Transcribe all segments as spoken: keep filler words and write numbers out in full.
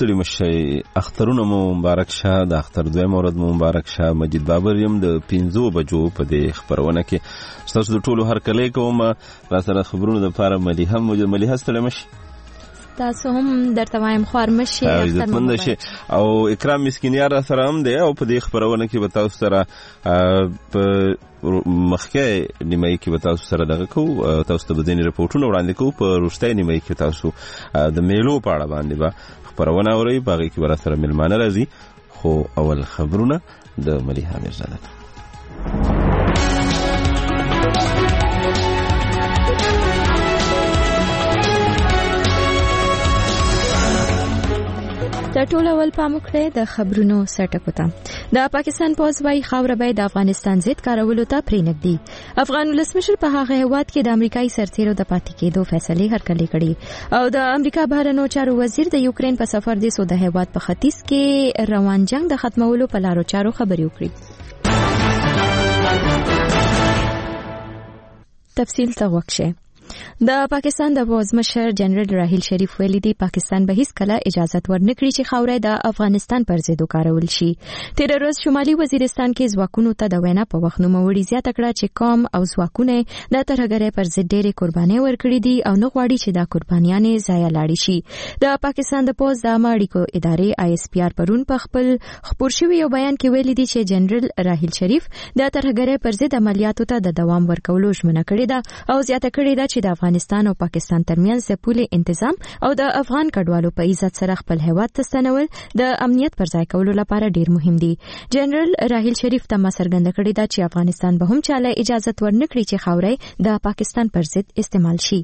ستړي مشي. اخترونه مو مبارک شه. د اختر دویم ورځ مو مبارک شه. مجید بابر یم د پنځو بجو په دې خبرونه کې تاسو د ټولو هرکلی کوم. را سره خبرونه د لپاره ملي هم ملي ستړي مشي. تاسو هم درته وایم خوار مشي عزتمند شي. او اکرام مسکینیار سره هم دی او په دې خبرونه کې به تاسو سره په مخکې نیمه کې به تاسو سره دغه کو تاسو ته بدین رپورټونه وړاندې کو. په وروستۍ نیمه کې تاسو د میلو په اړه باندې به خبرونه اورئ. باغې کې به سره ملمانه راځي. خو اول خبرونه د مليحه میرزاده. د ټول اول پام کړئ د خبرونو سرټکو ته. د پاکستان پوز وايي خاوره به د افغانستان ضد کارولو ته پرېنږدي. افغان ولسمشر په هغه هیواد کې د امریکایي سرتیرو د پاتې کېدو فیصله هرکلی کړي او د امریکا بهرنیو چارو وزیر د یوکرين په سفر د سو د هیواد په ختیځ کې روان جنگ د ختمولو په لارو چارو خبرې وکړي. تفصیل ته وکشه. د پاکستان د پوز مشر جنرال راحیل شریف ویلي دی پاکستان به هیڅ کله اجازه ورنکړي چې خاوره د افغانستان پر ضد وکارول شي. تیر ورځ شمالي وزیرستان کې ځواکونو ته د وینا په وخت نوموړي زیاته کړه چې قوم او ځواکونه د ترهګرۍ پر ضد ډېرې قربانۍ ورکړي دي او نه غواړي چې دا قربانیانې ضایع لاړې شي. د پاکستان د پوز د اړیکو ادارې آی اس پی آر پرون په خپل خبر شوی یو بیان کې ویلي دی چې جنرال راحیل شریف د ترهګرۍ پر ضد عملیاتو ته د دوام ورکولو ژمنه کړې ده او زیاته کړې ده چې د افغانستان او پاکستان ترمنځ د پولې انتظام او د افغان کډوالو په عزت سره خپل هیواد ته ستنول د امنیت پر ځای کولو لپاره ډیر مهم دي. جنرال راحیل شریف ته مسرګند کړی دا چې افغانستان به هم چاله اجازه ورنکړي چې خاورې د پاکستان پر ضد استعمال شي.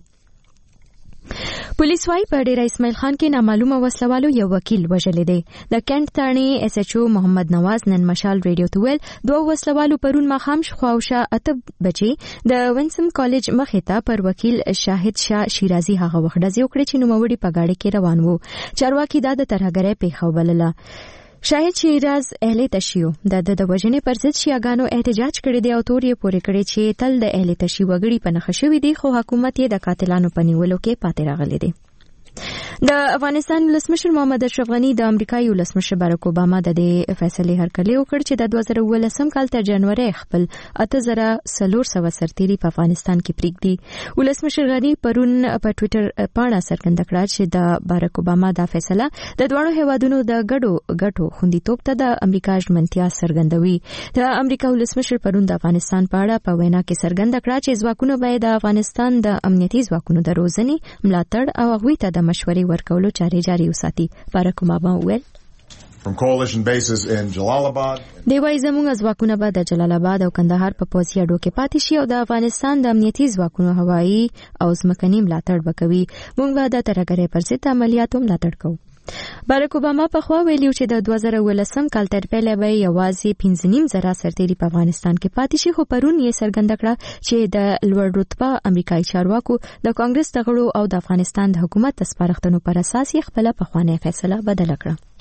پولیس وايي په ډیره اسماعیل خان کې نامعلومه وسلوالو یو وکیل وژلی دی. د کینټ تاڼې اس ایچ او محمد نواز نن مشال ریډیو ته ویل دوه وسلوالو پرون ماښام خواوشا اته بجې د وینسم کالج مخې ته پر وکیل شاهد شاه شیرازي هغه وخت ډزې وکړې چې نوموړي په ګاډي کې روان وو. چارواکي دا د ترهګرۍ پیښه وبلله. شاهد شیراز اهل تشیو د د وژنې پر ضد شیعاګانو احتجاج کړی دی او تور یې پورې کړی چې تل د اهل تشیو وګړي په نښه شوي دي خو حکومت یې د قاتلانو په نیولو کې پاتې راغلی دی. د افغانستان ولسمشر محمد اشرف غنی د امریکایي ولسمشر باراک اوباما د دې فیصلې هرکلی وکړ چې د دوه زره اوولسم کال تر جنوري خپل اته زره څلور سوه سرتیري په افغانستان کې پریږدي. ولسمشر غنی پرون په ټوئیټر باندې څرګنده کړه چې د باراک اوباما دا فیصله د دوه هیوادونو د ګډو ګټو خوندیتوب ته د امریکا ژمنتیا څرګندوي. د امریکا ولسمشر پرون د افغانستان په اړه په وینا کې څرګنده کړه چې ځواکونه باید د افغانستان د امنیتي ځواکونو د روزنې ملاتړ او هغوی ته د مشورې ورکولو چارې جاري وساتي. باراک اوباما وویل from coalition bases in Jalalabad. دی وايي زموږ ځواکونه به د جلال آباد او کندهار په پوځي اډو کې پاتې شي او د افغانستان د امنیتي ځواکونو هوایي او ځمکني ملاتړ وکوي. موږ به د ترهګرۍ پر ضد عملیاتو ملاتړ کوو. باراک اوباما په خوا ویلي چې د دوه زره اوولسم کال تر پیله به یوازې پنځه نیم زره سرتیري په افغانستان کې پاتې شي خو پرون یې څرګنده کړه چې د لوړ رتبه امریکایي چارواکو د کانګرس د غړو او د افغانستان د حکومت د سپارښتنو پر اساس یې خپله پخوانۍ فیصله بدله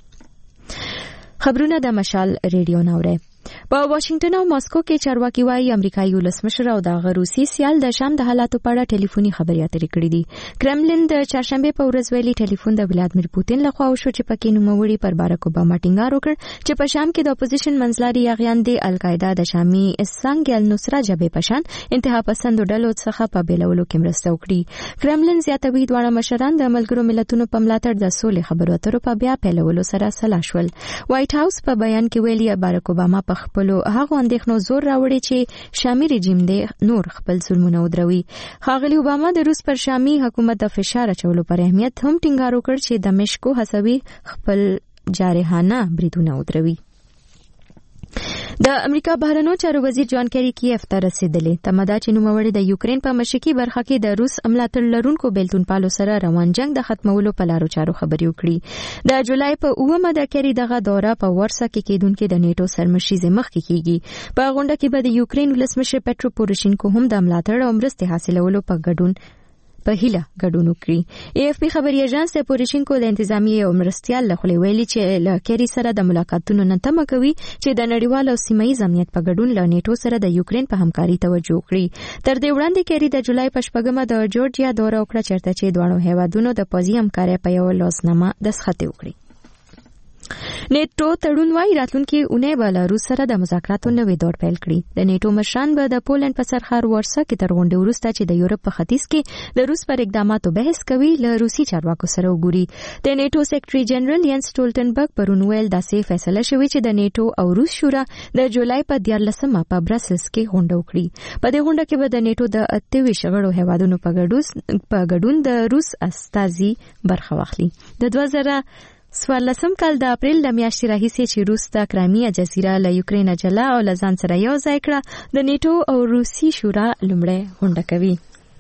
کړه. خبرونه د مشال ریډیو ناوړه. په واشنگټن او ماسکو کې چارواکي وايي امریکایي ولسمشر او د روسي سیال د شام د حالاتو په اړه ټلیفوني خبرې اترې کړې دي. کرملین د چهارشنبه په ورځ ویلي ټلیفون د ولادمیر پوتین لخوا وشو چې پکې نوموړي پر باراک اوباما ټینګار وکړ چې په شام کې د اپوزیشن منځلاري یاغیان د القاعده د شامي څنګه النصره جبهه پشان انتها پسند ډلو څخه په بیلولو کې مرسته وکړي. کرملین زیاتوي دواړه مشران د ملګرو ملتونو په ملاتړ د سولې خبرو اترو په بیا پیلولو سره سلا شول. وایټ هاوس په بیان کې ویلي باراک اوباما په خپل هغه اندېښنو زور راوړي چې شامي رژیم دې نور خپل ظلمونه ودروي. ښاغلي اوباما د روس پر شامي حکومت د فشار اچولو پر اهمیت هم ټینګار وکړ چې دمشق هڅوي خپل جارحانه بریدونه ودروي. د امریکا بهرنیو چارو وزیر جان کیری کیف ته رسیدلی. تمدا چې نوموړي د یوکرين په مشرقي برخه کې د روس ملاتړ لرونکو بیلتون پالو سره روان جنگ د ختمولو په لارو چارو خبرې وکړي. د جولای په اوومه د کیری دغه دوره په ورسا کې کېدونکې د نیټو سرمشیزه مخ کې کیږي. په غونډه کې به د یوکرين ولسمشر پټرو پوروشینکو هم د ملاتړ او مرستې حاصلولو په ګډون په هیله ګډون وکړي. ای اف پی خبري اژانس پوروشینکو د انتظامیه او مرستيال له خلې ویلي چې له کیری سره د ملاقاتونو نن تمه کوي چې د نړیوال او سیمایي امنیت په ګډون له نیټو سره د یوکرين په همکاري توجه وکړي. تر دې وړاندې کیری د جولای په شپږمه د جورجیا دوره وکړه چیرته چې دواړو هیوادونو د پوځي همکارۍ په یو لاسنامه دستخط وکړي. نیټو تړون وايي راتلونکي اونۍ به له روس سره د مذاکراتو نوې دور پیل کړي. د نیټو مشران به د پولند په سرحد ورسا کې تر غونډې وروسته چې د یورپ په ختیځ کې د روس پر اقداماتو بحث کوي له روسي چارواکو سره وګوري. د نیټو سیکریټري جنرال ینس سټولټنبرګ پرون ویل داسې فیصله شوې چې د نیټو او روس شورا د جولای په دیارلسمه په برسلز کې غونډه وکړي. په دې غونډه کې به د نیټو د اته ویشت غړو هیوادونو په ګډون د روس استازي برخه واخلي. د دوه زره څوارلسم کال د اپریل د میاشتې راهیسې چې روس د کرایمیا جزیره له یوکرین جلا او له ځان سره یو ځای کړه د نیټو او روسي شورا لومړی غونډه کوي.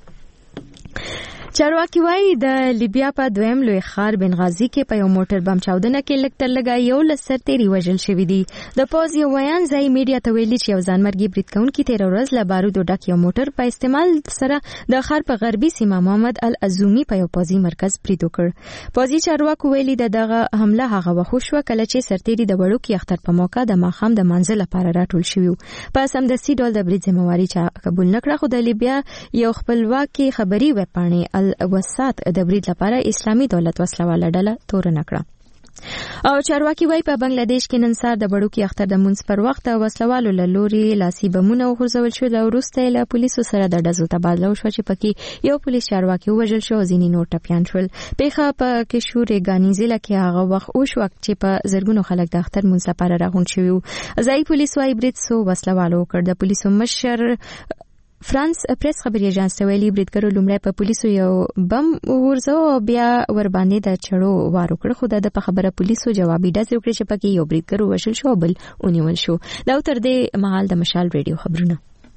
چارواکي وایي د لیبیا په دویم لوی ښار بنغازي کې په یو موټر بم چاودنه کې لږ تر لږه یو لس سرتیري وژل شوي دي. د پوځ یو ویان ځایي میډیا ته ویلي چې یو ځانمرګي برید کوونکي تېره ورځ له بارودو ډک یو موټر په استعمال سره د ښار په غربي سیمه محمد العزومي په یو پوځي مرکز برید وکړ. پوځي چارواکو ویلي د دغه حمله هغه وخت وشوه کله چې سرتیري د وړوکي اختر په موقع د ماښام د منځه لپاره راټول شوي وو. په سمدستي ډول د برید ذمہواري قبول نه کړه، خو د لیبیا یو خپلواکي خبري ویبپاڼې الوسات د برید لپاره اسلامي دولت وسلواله ډله تورنه کړه. او چارواکي وایي په بنگلاديش کې نن سهار د وړوکي اختر د منځ پر وخت وسلوالو له لوري لاسي بمونه وغورځول شول او وروسته له پولیسو سره د ډزو تبادله وشوه چې پکې یو پولیس چارواکي ووژل شو او ځینې نور ټپیان شول. پیښه په کشورګاني ضلع کې هغه وخت وشوه چې په زرګونو خلک د اختر منځ لپاره راغونډ شوي وو. ځایي پولیس وایي برید څو وسلوالو وکړ. د پولیسو مشر فرانس پریس خبري اژانس ته ویلي بریدګرو لومړی په پولیسو یو بم وغورځاوه او بیا ور باندې د چړو وار وکړ، خو د په خبره پولیسو جوابي ډزې وکړې چې پکې یو بریدګر وژل شو او بل ونیول شو. دا تر دې مهال د مشال ریډیو خبرونه.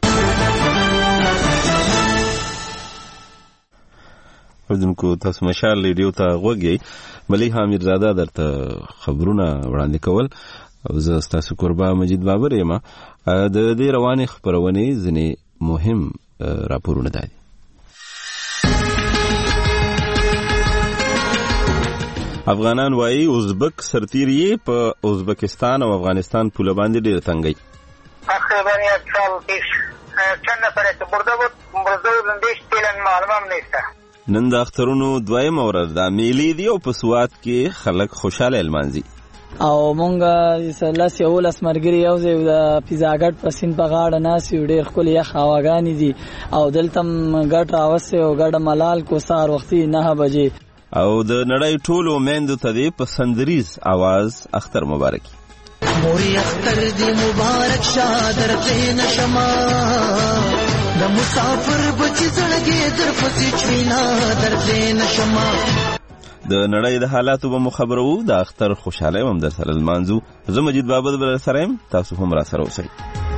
اوردونکو تاسو مشال ریډیو ته غوږی ملیحه میرزاده درته خبرونه وړاندې کول او زه ستاسو قربا مجید بابر یم. د دې روانې خبرونې ځینې مهم راپورونه دي. افغانان وایي ازبک سرتیری په ازبکستان او افغانستان پوله باندې ډېر تنګي. تقریبا یک سال پیش چند نفر که برده بود برده بودندش تیلن معلوم نیسته. نن د اخترونو دویم ورځ د میلې دی او په سوات کې خلک خوشاله لمانځي او مونږه لاس یو لاس مرګري یو ځای د پیزاګټ په سین په غاړه ناسي ډېر ښکلي یخ هواګانې دي او دلته ګټ راوسې او ګډه ملال کو سهار وختي نه بجې او د نړۍ ټولو میندو ته دی په سندریز आवाज اختر مبارک. موري اختر دی مبارک شادر دین شما د مسافر بچی زړګي در پسې چوینا در دین شما. د نړۍ د حالاتو به مخبرو د اختر خوشاله هم در سره لمانځو. زه مجید بابا در سره یم، تاسو هم را سره اوسئ.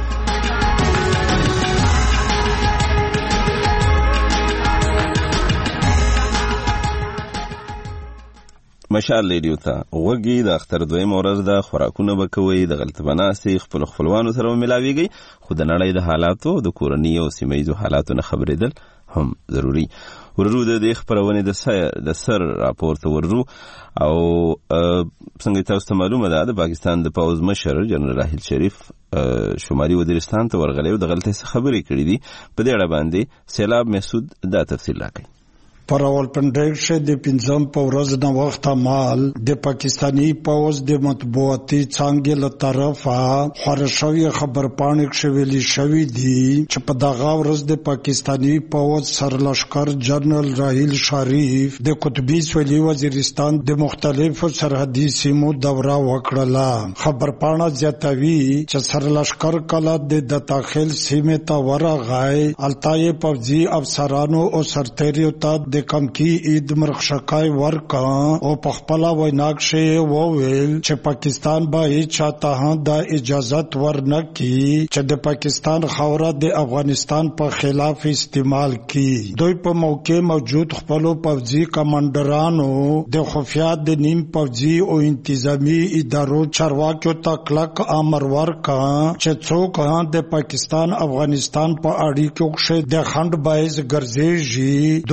مشال ریډیو ته غوږی د اختر دویم ورځ د خوراکونه به کوئ، د غلط بناستې خپل خپلوانو سره ملاویږئ، خو د نړۍ د حالاتو د کورنۍ او سیمه ییزو حالاتو نه خبرېدل هم ضروري. ورو د دې خبرونې د سر د سر راپورته ورو او څنګه تاسو ته معلومه ده د پاکستان د پوځ مشر جنرال راحیل شریف شمالي وزیرستان ته ورغلی او د غلطۍ خبرې کړې دي. په دې اړه باندې سیلاب مسعود دا تفصیل راکړي. پر راولپنډۍ کې د پنځم په ورځ د وخت مال د پاکستانی پوز د مطبوعاتي څنګه له طرفه خورشوي خبر پاڼې کې ویلي شوې دي چې په دغه ورځ د پاکستانی پوز سرلشکر جنرال راحیل شریف د قطبي سویلي وزیرستان د مختلفو سرحدي سیمو دوره وکړه. خبر پاڼه زیاتوي چې سرلشکر کله د داخل سیمه ته ورغی التای پوځي افسرانو او سرتیریو ته د کمکی عید مرخصکای ورکا او په خپل ویناکشه وویل چې پاکستان به چاته د اجازت ورنکي چې د پاکستان خوره د افغانستان په خلاف استعمال کی. دوی په موقع موجود خپل پوځي کمانډرانو د خفیه د نیم پوځي او انتظامی ادارو چارواکیو ته کلک امر ورکا چې څوک د پاکستان افغانستان په اړیکو کې د خند باعث ګرځي دوی د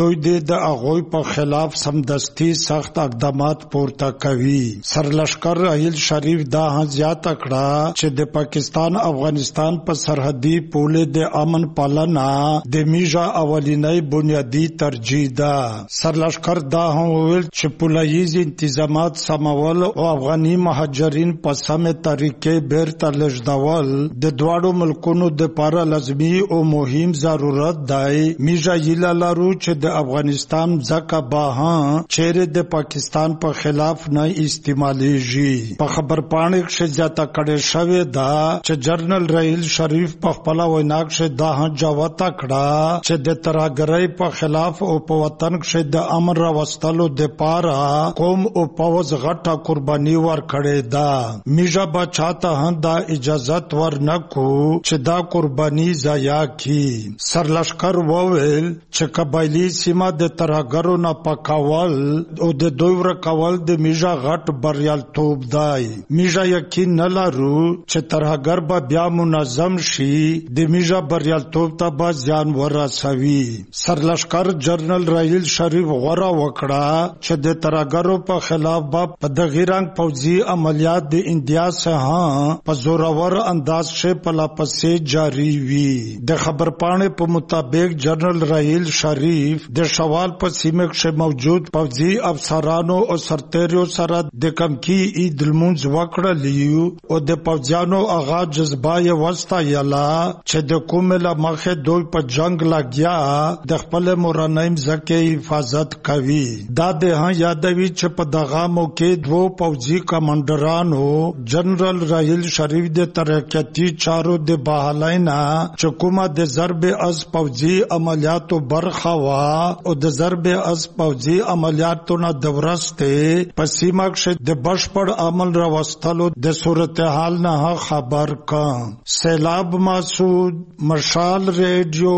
د اغوی په خلاف سمدستي سخت اقدامات پورته کوي. سرلشکر راحیل شریف دا هم زیاته کړه چې د پاکستان افغانستان په سرحدي پولې د امن پالنه د میژه اولینی بنیادی ترجیح ده. سرلشکر دا هم وویل چې پولیس انتظامات سمول او افغاني مهاجرین په سمه طریقې بیرته لېږدول د دواړو ملکونو دپاره لازمي او مهم ضرورت دی. میژه هیله لرو چې د افغانستان ځکه به هم چیرې د پاکستان په خلاف نه استعمالیږي. په خبرپاڼې کښې زیاته کړې شوې ده چې جنرال راحیل شریف په خپله وینا کښې دا هم جوته کړه چې د ترهګرۍ په خلاف او په وطن کښې د امن راوستلو دپاره قوم او پوځ غټه قرباني ورکړې ده. میژه به چاته هم دا اجازت ورنکړو چې دا قرباني ضایع کړي. سرلشکر وویل چې قبایلي سیمه د ترهګرو نه پاکول او د دوی ورکول د میژه غټ بریالیتوب دی. میژه یقین نه لرو چې ترهګر به بیا منظم شي د میژه بریالیتوب ته به زیان ورسوي. سرلشکر جنرال راحیل شریف غوره وکړه چې د ترهګرو په خلاف به په دغه رنګ پوځي عملیات د انډیا څخه په زورور انداز کې پلاپسې جاری وي. د خبرپاڼې په مطابق جنرال راحیل شریف د شوال په سیمه کې موجود پوځي افسرانو او سرتیرو سره د کمکی عید المنز وکړلیو او د پوځیانو هغه جذبه یې وستایله چې د کومه له مخې دوی په جنگ لګیا د خپل مورنۍ ځمکې حفاظت کوي. دا د ها یادوي چې په دغه موقع دوه پوځي کمانډرانو جنرال راحیل شریف د ترقیاتي چارو د بحالاینا چې کومه د ضرب از پوځي عملیاتو برخه وا او د ضرب از پوځي عملیاتو نه د ورسته په سیمه کې د بشپړ عمل راوستلو د صورتحال نه خبر کړ. سیلاب مسعود، مشال ریډیو،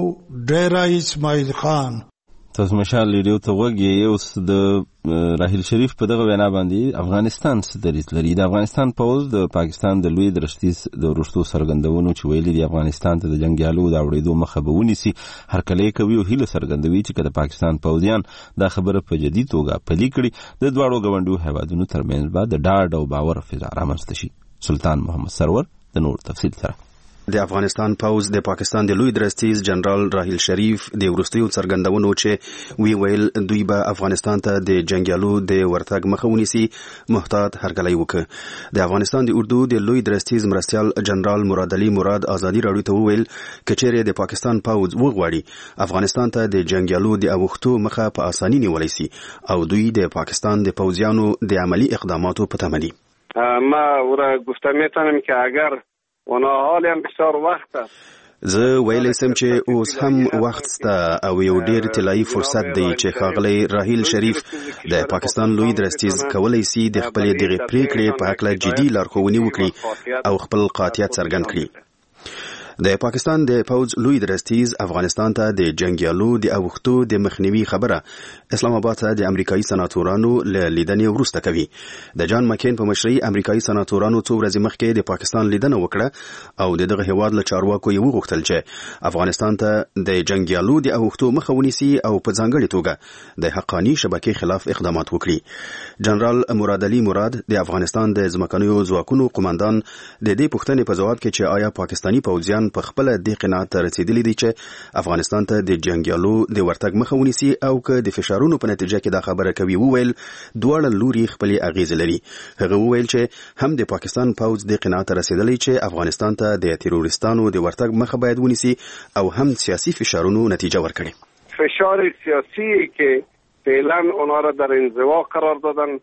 ډیرا اسماعیل خان. تاسو مشال ریډیو ته وګورئ. اوس د راحیل شریف په دغه وینا باندې افغانستان څه دریځ لري. د افغانستان پوځ د پاکستان د لوی درشتیز د وروستو څرګندونو چې ویلي دي افغانستان ته د جنګیالو د اورېدو مخه به ونیسي هرکلی کوي او هیله څرګندوي چې که د پاکستان پوځیان دا خبره په جدي توګه پلي کړي د دواړو ګاونډیو هیوادونو ترمنځ به د ډاډ او باور فضا رامنځته شي. سلطان محمد سرور د نور تفصیل سره. د افغانستان پوځ د پاکستان د لوی درستیز جنرال راحیل شریف د وروستیو څرګندونو چې وی ویل دوی به افغانستان ته د جنگیالو د ورتګ مخه ونیسي محتاط هرکلی وکړ. د افغانستان د اردو د لوی درستیز مرستیال جنرال مراد علي مراد ازادي راډیو ته وویل که چیرې د پاکستان پوځ وغواړي افغانستان ته د جنگیالو د اوښتو مخه په اساني نیولی سي او دوی د پاکستان د پوځیانو د عملی اقداماتو په تمه دي. ما ورا گفتم میتونم که اگر اونا حال هم بسیار وقت است زه ویلی سم چې اوس هم وخت سته او یو ډیر طلایي فرصت دی چې ښاغلی راحیل شریف د پاکستان لوی درستیز کولی سي د خپلې دغې پریکړې په هکله جدي لارښوونې وکړي او خپل قاطعیت څرګند کړي. د پاکستان د پوځ لوی درستیز افغانستان ته د جنگیالو د اوښتو د مخنیوي خبره اسلام آباد ته د امریکایي سناتورانو له لیدنې وروسته کوي. د جان مکین په مشرۍ امریکایي سناتورانو څو ورځې مخکې د پاکستان لیدنه وکړه او د دغه هیواد له چارواکو یې وغوښتل چې افغانستان ته د جنگیالو د اوښتو مخه ونیسي او په ځانګړې توګه د حقاني شبکې خلاف اقدامات وکړي. جنرال مراد علي مراد د افغانستان د ځمکنیو ځواکونو قوماندان د دې پوښتنې په ځواب کې چې آیا پاکستاني پوځیان په خپل د قناعت ته رسیدلی دي چې افغانستان ته د جنگیالو د ورتګ مخه ونیسي او که د فشارونو په نتیجه کې دا خبره کوي وویل دواړه لوري خپلې اغیزې لري. هغه وویل چې هم د پاکستان پوځ د قناعت ته رسیدلی چې افغانستان ته د تروریستانو د ورتګ مخه باید ونیسي او هم سیاسي فشارونو نتیجه ورکړي. فشار سیاسی که فعلا اونا را در انزوا قرار دادن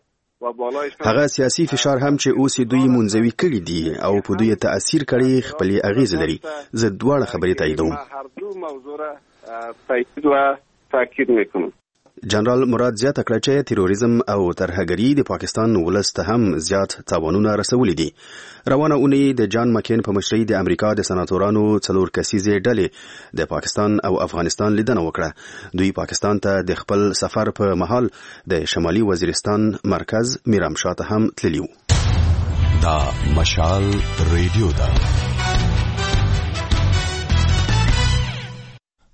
هغه سیاسي فشار هم چې اوس دوی منځوي کړي دي او په دوی تاثیر کړي خپلې اغیز لري. زه دواړه خبرې تاییدوم. هر دو موضوع را تایید و تاکید میکنم. جنرال مراد زیاته کړه چې تروریزم او ترهګري د پاکستان ولس ته هم زیات تاوانونه رسولي دي. روانه اونۍ د جان مکین په مشرۍ د امریکا د سناتورانو څلور کسیزې ډلې د پاکستان او افغانستان لیدنه وکړه. دوی پاکستان ته د خپل سفر په مهال د شمالي وزیرستان مرکز میرامشاه ته هم تللی وو. دا مشال ریډیو ده.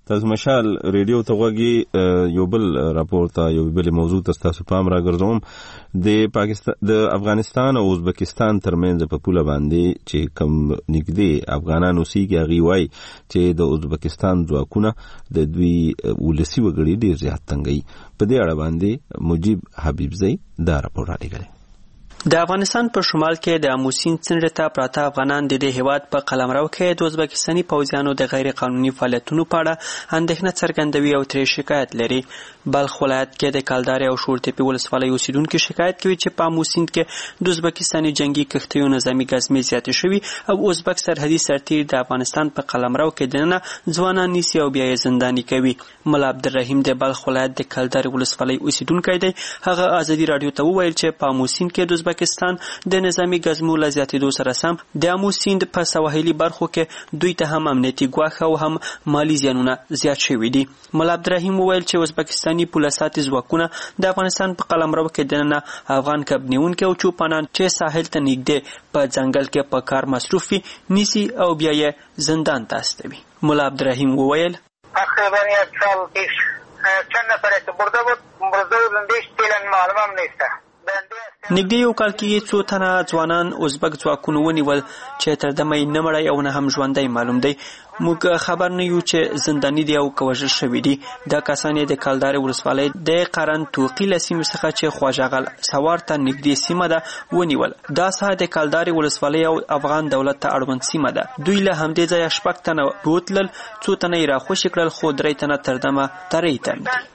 تاسو مشال ریډیو ته غوږی یو بل راپور ته یو بل موضوع ته تاسو پام راګرځوم. د پاکستان د افغانستان او ازبکستان ترمنځ په پوله باندې چې کوم نږدې افغانان اوسېږي هغوی وایي چې د ازبکستان ځواکونه د دوی ولسي وګړي ډېر زیات تنګوي. په دې اړه باندې مجیب حبیبزی دا راپور رالیږلی. د افغانستان په شمال کې د امو سیند څنډې ته پراته افغانان د دې هیواد په قلمرو کې د ازبکستاني پوځیانو د غیر قانوني فعالیتونو په اړه اندېښنه څرګندوي او ترې شکایت لري. بلخ ولایت کې د کلدارې او شورتېپې ولسوالۍ اوسیدونکي شکایت کوي چې په امو سیند کې د ازبکستاني جنگي کښتیو نظامي ګزمې زیاتې شوي او ازبک سرحدي سرتېري د افغانستان په قلمرو کې دننه ځوانان نیسي او بیا یې زنداني کوي. ملا عبدالرحیم د بلخ ولایت د کلدارې ولسوالۍ اوسیدونکی دی. هغه ازادي راډیو ته وویل چې په امو سیند کې د پاکستان د نظامی ګزمو له زیاتېدو سره سم د امو سیند په سواحلي برخو کې دوی ته هم امنیتي ګواښ او هم مالی زیانونه زیات شوي دي. ملا عبدالرحیم وویل چې ازبکستاني پوله ساتي ځواکونه د افغانستان په قلمرو کې دننه افغان کب نیونکي او چوپانان چې ساحل ته نږدې په ځنګل کې په کار مصروف وي نیسي او بیا یې زندان ته استوي. ملا عبدالرحیم وویل تقریبا یک سال پیش چند نفر که برده بود برده بودن بیش تیلن معلومم نیسته. نږدې یو کال کې څو تنه ځوانان ازبک ځواکونو ونیول چې تر دمه یې نه مړی او نه هم ژوندی معلوم دی. موږ خبر نه یو چې زنداني دی او که وژل شوي دي. دا کسان یې د کلدارې ولسوالۍ د قرن توقي له سیمې څخه چې خواجهغل سوار ته نږدې سیمه ده ونیول. دا ساحه د کلدارې ولسوالۍ او افغان دولت ته اړوند سیمه ده. دوی له همدې ځایه شپږ تنه بوتلل، څو تنه یې راخوشي کړل خو درې تنه تر دمه ترې تم دي.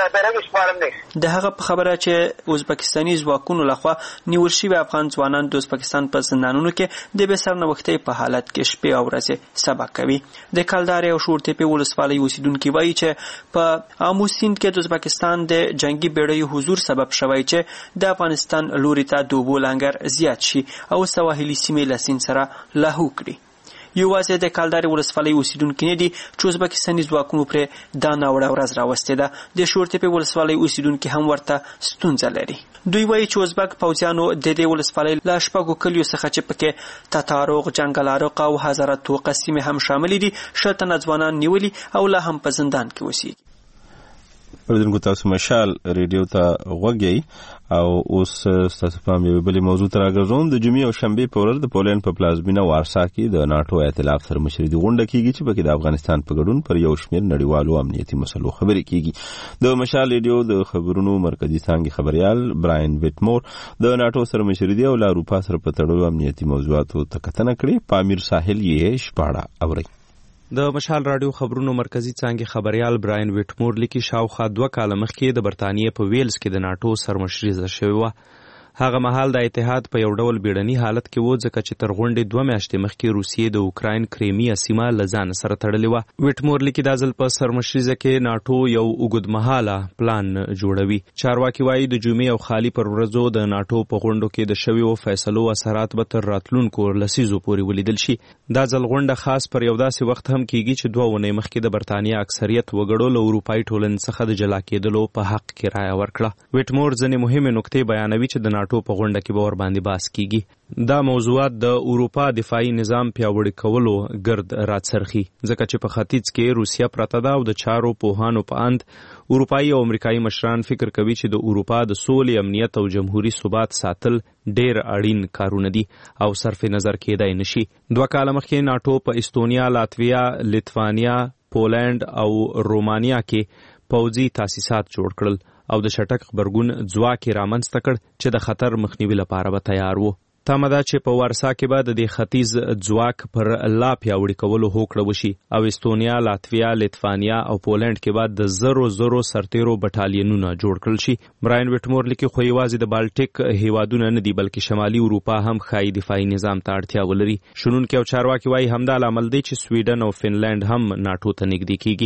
د هغه په خبره چې ازبکستاني ځواکونو لخوا نیول شوي افغان ځوانان د ازبکستان په زندانونو کې د بې سرنوښتۍ په حالت کې شپې او ورځې سبا کوي. د کلدارې او شورتېپې ولسوالۍ اوسیدونکي وایي چې په امو سیند کې د ازبکستان د جنگي بیړیو حضور سبب شوی چې د افغانستان لوري ته د اوبو لنګر زیات شي او سواحلي سیمې له سیند سره لاهو کړي. یوازې د کلدارې ولسوالۍ اوسیدونکي نه دي چې ازبکستاني ځواکونو پرې دا ناوړه ورځ راوستې ده. د شورتېپې ولسوالۍ اوسیدونکي هم ورته ستونزه لري. دوی وایي چې ازبک پوځیانو د دې ولسوالۍ له شپږو کلیو څخه چې پکې تاتاروغ، جنګلاروغ او حضرت توقه سیمې هم شاملې دي شل تنه ځوانان نیولي او لا هم په زندان کې اوسېږي. اوریدونکو تاسو مشال ریډیو ته غوږی او اوس ستاسو پام یو بلې موضوع ته راګرځوم. د جمعې او شنبې په ورځ د پولینډ په پلازمینه وارسا کې د ناټو ائتلاف سره مشري غونډه کیږي چې پکې د افغانستان په ګډون پر یو شمېر نړیوالو امنیتي مسلو خبرې کیږي. د مشال ریډیو د خبرونو مرکزی څانګې خبريال براین ویټمور د ناټو سره مشري دی او له اروپا سره په تړلو امنیتي موضوعاتو ته کتنه کړې. پامیر ساحل یې شپاړه اوري. د مشال رادیو خبرونو مرکزی څانګې خبريال براین ویټمور لیکي شاوخوا دوه کاله مخکې د برتانیې په ویلز کې د ناټو سرمشري زده شوې وه. هغه مهال د اتحاد په یو ډول بیړني حالت کې و ځکه چې تر غونډې دوه میاشتې مخکې روسیې د اوکراین کریمیا سیمه له ځان سره تړلې وه. ویټمور لیکي دا ځل په سرمشریزه کې ناټو یو اوږدمهاله پلان جوړوي. چارواکي وایي د جمعې او خالي پر ورځو د ناټو په غونډو کې د شویو فیصلو اثرات به تر راتلونکو لسیزو پورې ولیدل شي. دا ځل غونډه خاص پر یو داسې وخت هم کیږي چې دوه اونۍ مخکې د برتانیا اکثریت وګړو له اروپایي ټولنې څخه د جلا کېدلو په حق کې رایه ورکړه. ویټمور ځینې مهمې نکتې بیانوي چې د ناټو په غونډه کې به ور باندې بحث کیږي. دا موضوعات د اروپا دفاعي نظام پیاوړي کولو ګرد راڅرخي ځکه چې په ختیځ کې روسیا پرته ده او د چارو پوهانو په اند اروپایي او امریکایي مشران فکر کوي چې د اروپا د سولې، امنیت او جمهوریت ثبات ساتل ډیر اړین کارونه دي او صرف نظر کېدای نشي. دوه کاله مخکې ناټو په استونیا، لاتویا، لیتوانیا، پولینډ او رومانیا کې پوځي تاسیسات جوړ کړل او د شټک خبرګون ځواک یې رامنځته کړ چې د خطر مخنیوي لپاره به تیار وو. تمه ده چې په ورسا کې به د دې ختیځ ځواک پر لا پیاوړي کولو هوکړه وشي او استونیا، لاتویا، لیتوانیا او پولینډ کې به د زرو زرو سرتیرو بټالینونه جوړ کړل شي. براین ویټمور لیکي خو یوازې د بالټیک هیوادونه نه دي بلکې شمالي اروپا هم ښایي دفاعي نظام ته اړتیا ولري. شنونکي او چارواکي وایي همدا لامل دی چې سویډن او فنلنډ هم ناټو ته نږدې کیږي.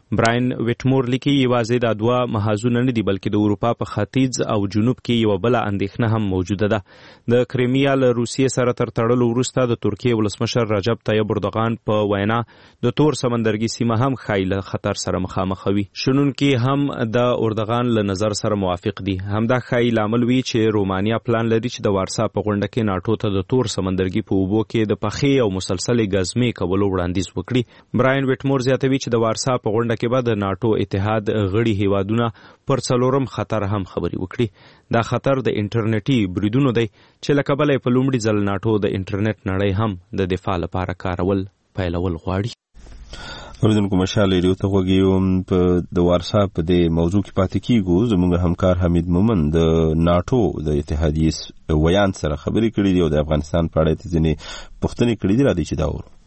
براین ویټمور لیکي یوازې دا دوه محاذونه نه دي بلکې د اروپا په ختیځ او جنوب کې یوه بله اندېښنه هم موجوده ده. د کریمیا له روسیې سره تر تړلو وروسته د ترکیې ولسمشر رجب طیب اردوغان په وینا د تور سمندرګي سیمه هم ښایي له خطر سره مخامخ وي. شنونکي هم د اردوغان له نظر سره موافق دي. همدا ښایي لامل وي چې رومانیا پلان لري چې د وارسا په غونډه کې ناټو ته د تور سمندرګي په اوبو کې د پخې او مسلسلې ګزمې کولو وړاندیز وکړي. براین ویټمور زیاتوي چې د وارسا په غونډه کې به د ناټو اتحاد غړي هیوادونه پر څلورم خطر هم خبرې وکړي. دا خطر د انټرنیټي بریدونو دی چې له کبله په لومړي ځل ناټو د انټرنیټ نړۍ هم د دفاع لپاره کارول پیلول غواړي. اوریدونکو مشال ریډیو ته غوږ یو. په د وارسا په دې موضوع کې پاتې کیږو. زموږ همکار حمید مومن د ناټو د اتحادیې ویان سره خبرې کړې دي او د افغانستان په اړه ځینې پوښتنې کړې دي. را دي چې دا ورو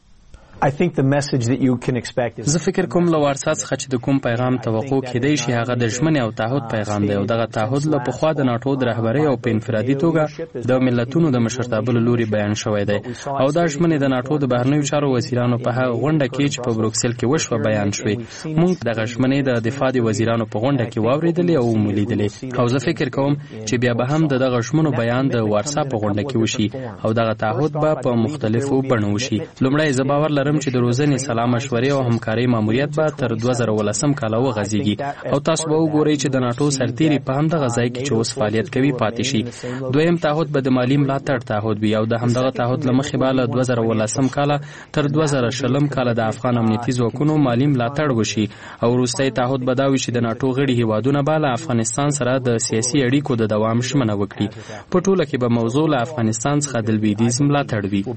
زه فکر کوم له وارسا څخه چې د کوم پیغام توقع کېدی شي هغه د ژمنې او تعهد پیغام دی او دغه تعهد له پخوا د ناټو د رهبرۍ او په انفرادي توګه د ملتونو د مشرتابه له لوري بیان شوی دی او دا ژمنې د ناټو د بهرنیو چارو وزیرانو په هغه غونډه کې چې په بروکسل کې وشوه بیان شوې. موږ دغه ژمنې د دفاع د وزیرانو په غونډه کې واورېدلې او ومولیدلې او زه فکر کوم چې بیا به هم د دغه ژمنو بیان د وارسا په غونډه کې وشي او دغه تعهد به په مختلفو بڼو وشي. لومړی زه باور لرم چې د روزنې سلا مشورې او همکارۍ ماموریت به تر دوه زره ولسم کاله وغځېږي او تاسو به وګورئ چې د ناټو سرتیري په همدغه ځای کې چې اوس فعالیت کوي پاتې شي. دویم تعهد به د مالي ملاتړ تعهد وي او د همدغه تعهد له مخې به له دوه زره ولسم کاله تر دوه زره شلم کاله د افغان امنیتي ځواکونو مالي ملاتړ وشي او وروستی تعهد به دا وي چې د ناټو غړي هیوادونه به له افغانستان سره د سیاسي اړیکو د دوام ژمنه وکړي. په ټوله کې به موضوع له افغانستان څخه د لویدیځ ملاتړ وي.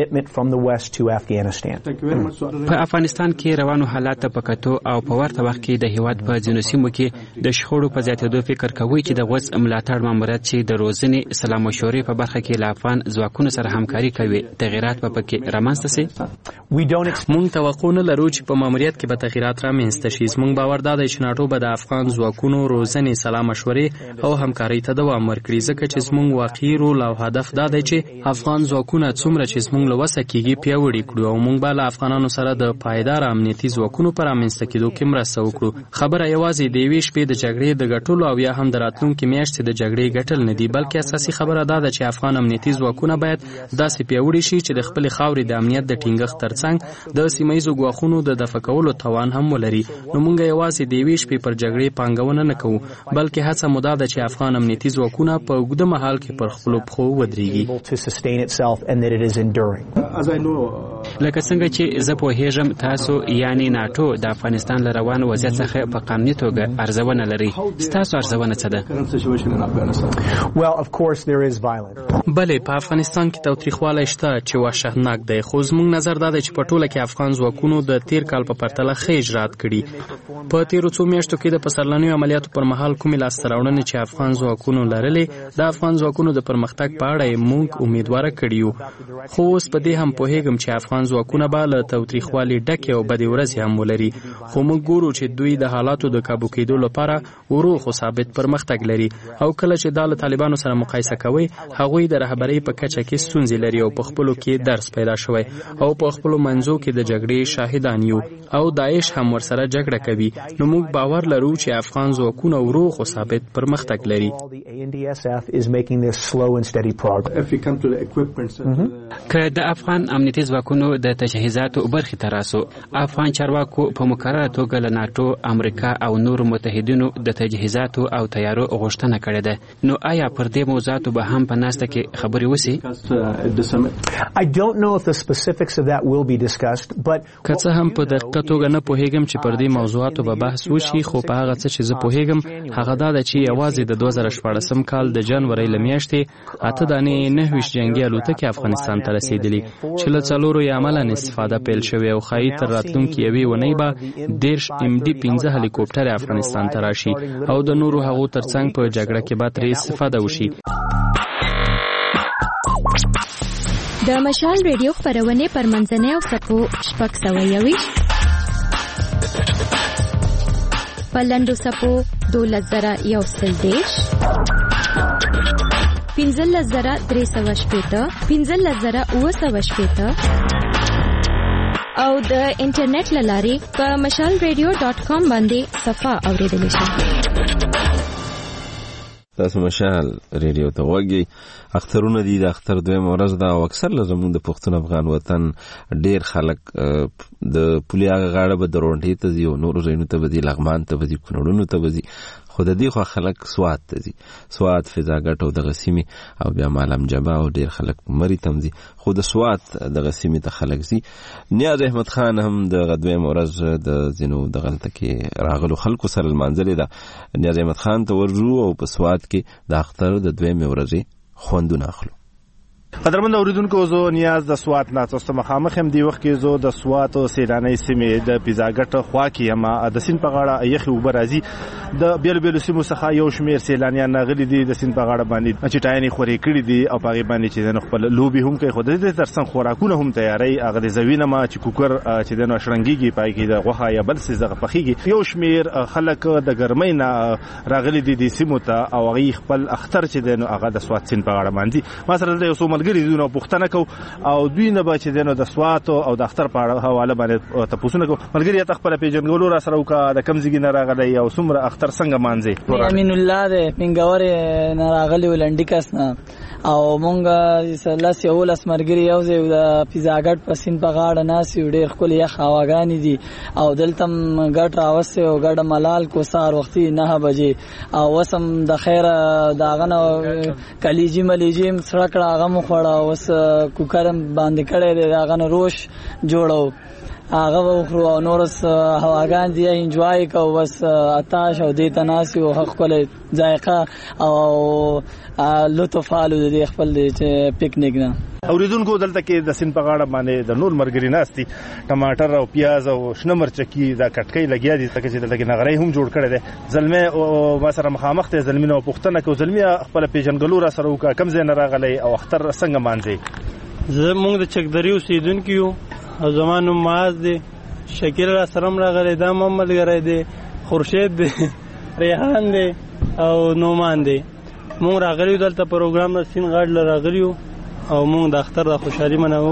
په افغانستان کې روانو حالات په کتو او په ورته وخت کې د هیواد په ځینو سیمو کې د شخړو په زیاتېدو فکر کوي چې د غوڅ ملاتړ ماموریت چې د روزنې سلا مشورې په برخه کې له افغان ځواکونو سره همکاري کوي تغیرات به پکې رامنځته سي. موږ توقع نه لرو چې په ماموریت کې به تغیرات رامنځته شي. زموږ باور دا دی چې ناټو به د افغان ځواکونو روزنې سلا مشورې او همکارۍ ته دوام ورکړي ځکه چې زموږ واقعي رول او هدف دا دی چې افغان ځواکونه څومره چې زموږ له وسه کېږي پیاوړي کړو او موږ به له افغانانو سره د پایدار امنیتي ځواکونو پر رامنځته کېدو کې مرسته وکړو. خبره یوازې د یوې شپې د جګړې د ګټلو او یا هم د راتلونکي میاشتې د جګړې ګټل نه دي بلکې اساسي خبره دا ده چې افغان امنیتي ځواکونه باید داسې پیاوړي شي چې د خپلې خاورې د امنیت د ټینګښت ترڅنګ د سیمه ییزو ګواښونو د دفع کولو توان هم ولري. نو موږ یوازې د یوې شپې پر جګړې پانګونه نه کوو بلکې هڅه مو دا ده چې افغان امنیتي ځواکونه په اوږده مهال کې پر خپلو پښو ودرېږي. لکه څنګه چې زه پوهېږم تاسو یعنی ناټو د افغانستان له روان وضعیت څخه په قانوني توګه ارزونه لري. ستاسو ارزونه څه ده؟ بلې په افغانستان کې تاوتریخوالی شته چې وحشتناک دی خو زموږ نظر دا دی چې په ټوله کې افغان ځواکونو د تیر کال په پرتله ښه اجرات کړي. په تیرو څو میاشتو کې د پسرلنیو عملیاتو پر مهال کومې لاسته راوړنې چې افغان ځواکونو لرلې د افغان ځواکونو د پرمختګ په اړه یې موږ امیدواره کړي یو. خو اوس په دې هم پوهېږم چې افغان ځواکونه به له تاوتریخوالي ډکې او بدې ورځې هم ولري خو موږ ګورو چې دوی د حالاتو د کابو کېدو لپاره ورو خو ثابت پرمختګ لري او کله چې دا له طالبانو سره مقایسه کوي هغوی د رهبرۍ په کچه کې ستونزې لري او په خپلو کې درس پیدا شوی او په خپلو منځو کې د جګړې شاهدان یو او داعش هم ورسره جګړه کوي. نو موږ باور لرو چې افغان ځواکونه ورو خو ثابت پرمختګ لري. که د افغان امنیتي ځواکونو د تجهیزاتو برخې ته راسو افغان چارواکو په مکرره توګه له ناټو امریکا او نورو متحدینو د تجهیزاتو او تیارو غوښتنه کړې ده. نو آیا پر دې موضوعاتو به هم په ناسته کې خبرې وسي؟ که څه هم په دقیقه توګه نه پوهېږم چې پر دې موضوعاتو به بحث وشي خو په هغه څه چې زه پوهېږم هغه دا ده چې یوازې د دوه زره شپاړسم کال د جنورۍ له میاشتې اته دانې نهه ویشت جنګي الوتکې افغانستان ته رسېدلي چې له څلورو یې عملاً استفاده پیل شوې او ښایي تر راتلونکي یوې اونۍ به دېرش ام ډي پنځه هلیکوپټرې افغانستان ته راشي او د نورو هغو ترڅنګ په جګړه کې به ترې استفاده وشي. د مشال ریډیو خپرونې پر منځنۍ او څپو شپږ سوه یوویشت په لنډو څپو دولس زره یو سل دېرش پنځلس زره درې سوه شپېته پنځلس زره اووه سوه شپېته او د انټرنیټ لاري په مشال ریډیو ډاٹ کام باندې صفه اوریدلی شئ. تاسو مشال ریډیو ته وګورئ. اخترونه دي، د اختر دویم ورځ ده او اکثر لزمون د پښتون افغان وطن ډیر خلک د پولیا غاړه به درونټي ته ځي او نور زینو ته به ځي، لغمان ته به ځي، کونړونو ته به ځي. خو د دې خو خلک سوات ته ځي، سوات فضاګټ او دغه سیمې او بیا مالم جبا او ډیر خلک مری تم ځي. خو د سوات دغه سیمې ته خلک ځي. نیاز احمد خان هم د دویم ورځ د زینو دغلته کې راغلو خلکو سره لمانځلې ده. نیاز احمد خان ته ورځو او په سوات کې د اختر د دویم ورځې خوندونه اخلو. قدرمن اوریدونکو، زه نیاز د سوات نه تاسو مخامخ هم دی وخت کې زه د سوات او سیلاني سیمې د پیزاګټ خوا کې یم. د سین په غاړه یخي اوبه راځي، د بیل بیل سیمو څخه یو شمیر سیلانیان راغلي دي د سین په غاړه باندې چې ټاینې خوري کړي دي او په غیبه باندې چې د خپل لوبي هم کوي. خو د دې ترڅنګ خوراکونه هم تیاری، هغه د زوینه ما چې کوکر چې د نشرنګيږي پای کې د غوخه یا بل څه دغه پخېږي. یو شمیر خلک د ګرمۍ نه راغلي دي د سیمو ته او هغه خپل اختر چې د هغه د سوات سین په غاړه باندې ما سره د یو څو ملګری دي نو پښتنه کو او دوی نه بچ دي نو د سوات او د اختر په حواله باندې تاسو نه کو ملګری ته خپل پیژنګلو را سره وکا د کمزګي نه راغلی او څومره اختر څنګه مانځي. امین الله دې منګور نه راغلی ولندې کس نه او مونږه لاس یو لاس مرګري یو ځای د پیزاګټ په سین په غاړه ناسي ډېر خپل یخ هواګانی دي او دلته ګټ راوسته او ګډ ملال کو سار وختي نه بجې او وسم د خیر داغنه کلیجی ملیجی سړکړه هغه مخړه وس کوکرم باندې کړي داغنه روش جوړو هغه وخرو او نورس هواګان دی انجوای کو بس اتاش او د تناسي او خپل ذائقه او لطف حالو د خپل پکنیک نه. اوریدونکو دلته کې د سین په غاړه باندې د نور مرګري ناستي ټماټر او پیاز او شنه مرچکی دا کټکۍ لګیا دي ترڅو چې دلته کې نغري هم جوړ کړي دي. زلمه او ما سره مخامخ ته زلمینه او پښتنه کو زلمه خپل پیژنګلو را سره وکا کم زین راغلی او اختر څنګه مانځي. زه مونږ د چکدری اوسیدونکو یو او زمانو ماز دی شکیل را سره راغلی دا محمد غری دی خورشید دی ریحان دی او نومان دی. مونږ راغلی دلته پروګرام د سین غاړ لراغلیو او مونږ د اختر د خوشحالي منو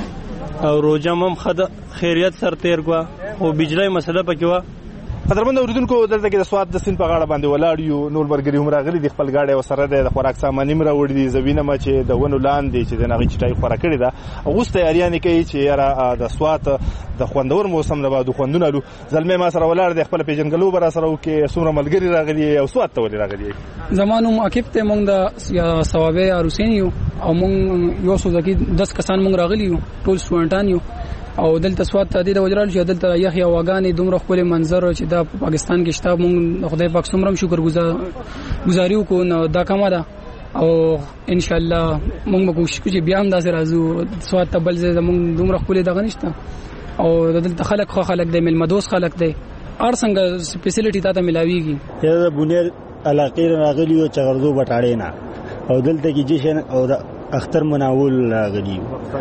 او روزه هم خیریت سره تیر کو او بجلی مسله پکې و. قدرمن اوریدونکو دلته کې د سواد د سین په غاړه باندې ولاړ یو نور مرګري هم راغلي د خپل گاډي او سره د خوراک سامان هم راوړي دي زوینه ما چې د ونو لاندې چې د نغې چټای خوراک کړي دا اوس تیاریانه کوي چې یاره د سواد د خوندور موسم نه بعد خوندونه لو زلمه ما سره ولاړ د خپل پیژنګلو بر سره وکي څومره ملګری راغلي او سواد ته ولې راغلي. زمانو مؤکب ته مونږ د ثوابه عروسین یو او مونږ یو څو ځکه دس کسان مونږ راغلي یو ټول سټوډنټان یو او دلته سواد ته د وجرال چې دلته یحیی واغانی دومره خپل منظر چې د پاکستان کې شته مونږ خدای پاک څومره شکر گزاریو کو نو دا کومه ده او ان شاء الله مونږ به کوشش کوو چې بیا هم داسې راځو سواد ته بل ځای مونږ دومره خپل دغه نشته او دلته خلک خو خلک د ملمدوس خلک دی ار څنګه فیسیلیټی ته ملاويږي. دا بنیر علاقې راغلی او چغردو بټاړې نه او دلته کې جشن او اختر مناول راغلی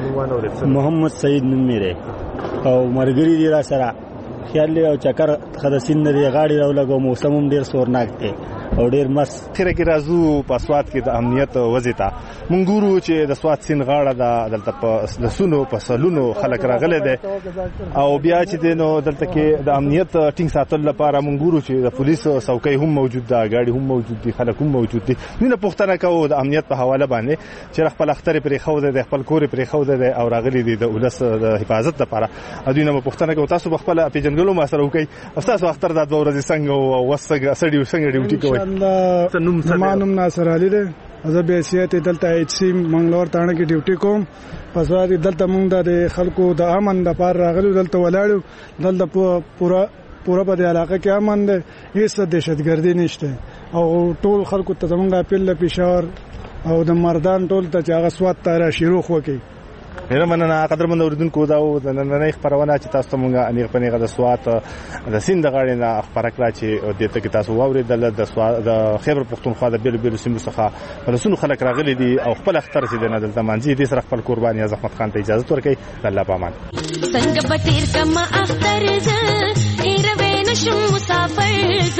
محمد سعید نوم میره او مرګری دی را سره خیال او چکر خدسین نه دی غاړي راولګو موسم هم ډیر سورناک دی او ډیر مس خیره کې رازو په سواد کې د امنیت وزیتا مونږ ګورو چې د سواد سین غاړه د دلته په لسونو په سلونو خلک راغلي دي او بیا چې دینو دلته کې د امنیت ټینګ ساتل لپاره مونږ ګورو چې د پولیسو څوکۍ هم موجود ده غاډي هم موجود دي خلک هم موجود دي. نه پښتنه کوو د امنیت په حواله باندې چې خپل اختر پرې خو ده خپل کور پرې خو ده او راغلي دي د ولس د حفاظت لپاره ادوینه پښتنه کوو تاسو خپل پیژنګلو ما سره وکي تاسو اختر د دوه ورځې څنګه او وسګه سړی څنګه ډیوټي کوي. زمانم ناصر علي دی زه به سیاست دلته ایچ سی منګلور تانه کې ډیوټي کوم پس وادي دلته مونږ د خلکو د امن د پار راغلو دلته ولاړو دلته پورا پورا په علاقه کې امن دی هیڅ دهشتګردي نشته او ټول خلکو ته زمونږ اپیل پېښور او د مردان ټول ته چې هغه سواد تاره شروع وکړي. هر مننه قدرمن اوریدونکو دا د نن خبرونه چې تاسو مونږه انیغ پنیغه د سواد د سیند غاړې نه خبره کړه چې د ته کې تاسو واوري د سواد د خیبر پختونخوا د بیل بیل سیمو څخه رسول خلک راغلي دي او خپل اختر چې د دلته منځي دي سره خپل قرباني احمد خان ته اجازه ورکړي الله پامان. څنګه بتیر کما اختر ز ایروي نشم مسافر ز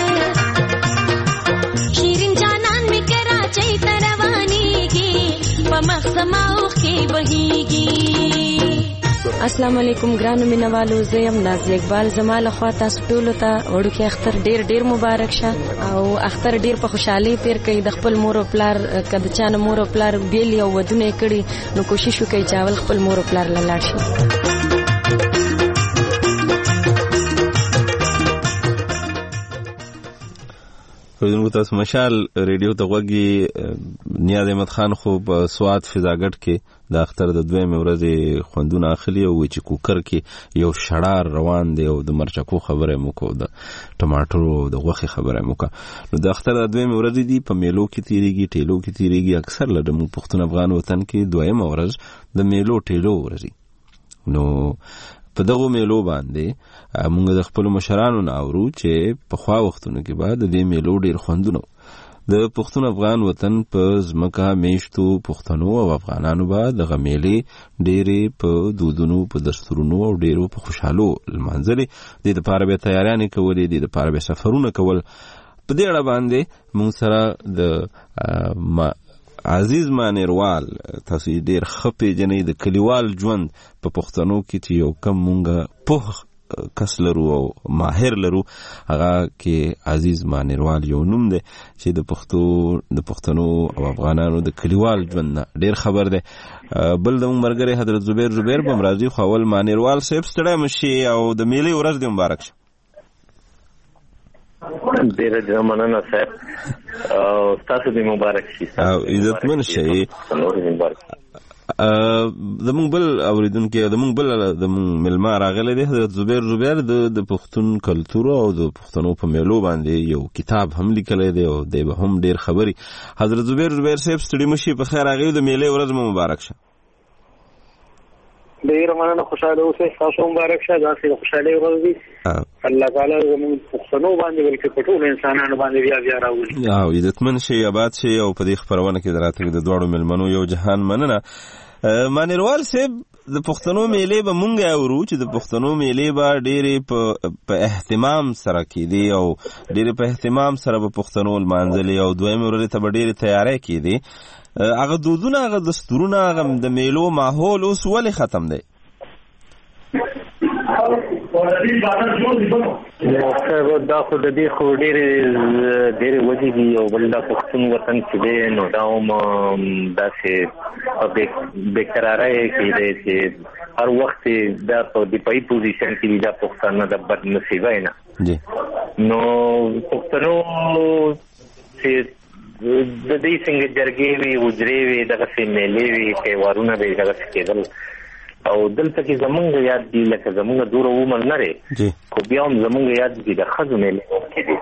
شیرین جانان می کراچۍ تروانی کی پمخ سماو کی بهیږي السلام علیکم ګرانو مینوالو، زه یم نازیه اقبال. زما له خوا تاسو ټولو ته وړوکی اختر ډیر ډیر مبارک شه او اختر ډیر په خوشحالۍ تیر کړئ. د خپل مور او پلار که د چا نه مور او پلار بیل او ودونه یې کړي نو کوشش وکړئ چې اول خپل مور او پلار له لاړ شي. پردونکو تاسو مشال ریډیو ته غوږی. نیاز احمد خان خو په سوات فضاګټ کې د اختر د دویمې ورځې خوندونه اخلي او چې کوکر کې یو شړار روان دی او د مرچکو خبره مو کو، د ټماټرو او د غوښې خبره مو کا. نو د اختر د دویمې ورځې دی په میلو کې تیریږي، ټیلو کې تیریږي. اکثر لږ مو پښتون افغان وطن کې دویمه ورځ د میلو ټیلو ورځي. نو په دغه میلو باندې موږ د خپل مشرانو نه اورو چې په خوا وختونو کې بعد د دې میلو ډیر خوندونه د پښتون افغان وطن په ځمکه میشتو پښتنو او افغانانو به دغه میلې ډېرې په دودونو، په دستورونو او ډېرو په خوشحالو لمانځلې. د دې دپاره به تیاریانې کولې، د دې دپاره به سفرونه کول. په دې اړه باندې موږ سره د عزیز مانیروال، تاسو یې ډېر ښه پېژنئ، د کلیوال ژوند په پښتنو کې چې یو کم مونږ پوه کس لرو او ماهر لرو، هغه کې عزیز مانیروال یو نوم دی چې د پښتو د پښتنو او افغانانو د کلیوال ژوند نه ډېر خبر دی. بل د مونږ ملګری حضرت زبیر زبیر به هم راځي. خو اول مانیروال صاحب ستړی مه شي او د میلې ورځ دې مبارک شه. ډیره ډیره مننه صاحب، او تاسو دې مبارک شي او عزتمن شئ. زمونږ بل اوریدونکي، زمونږ بل زمونږ مېلمه راغلی دی حضرت زبیر زبیر، د پښتون کلتور او د پښتنو په میلو باندې یو کتاب هم لیکلی دی او دی به هم ډېر خبري. حضرت زبیر زبیر صاحب ستړي مه شي، په خیر راغلي. د میلې ورځ مو مبارک شه. ډیره مننه، خوشحاله اوسئ. تاسو مبارک شه. داسې د خوشحالۍ ورځ وي الله تعالی زموږ پښتنو باندې بلکې په ټولو انسانانو باندې بیا بیا راولي. او عزتمن شئ، آباد شئ. او په دې خپرونه کې د راتګ د دواړو مېلمنو یو جهان مننه. مانیروال صاحب، د پښتنو میلې به مونږ اورو چې د پښتنو میلې به ډېرې په اهتمام سره کېدې او ډېرې په اهتمام سره به پښتنو لمانځلې او دویمې ورځې ته به ډېرې تیاری کېدې. هغه دودونه، هغه دستورونه، هغه د میلو ماحول اوس ولې ختم دی؟ دا خو د دې خو ډېرې ډېرې وجې دي. یو بل دا پښتون وطن چې دی نو دا هم داسې بېقرارۍ کې دی چې هر وخت دا په دفاعي پوزیشن کې دي. دا پښتانه د بدنصیبۍ نه نو پښتنو چې د دې څنګه جرګې وي، حجرې وي، دغسې میلې وي، تهوارونه به یې دغسې کېدل. او دلته کې زمونږ یاد دي لکه زمونږ دوره عمر نه دی، خو بیا هم زمونږ یاد دي د ښځو میلې ممکې دي.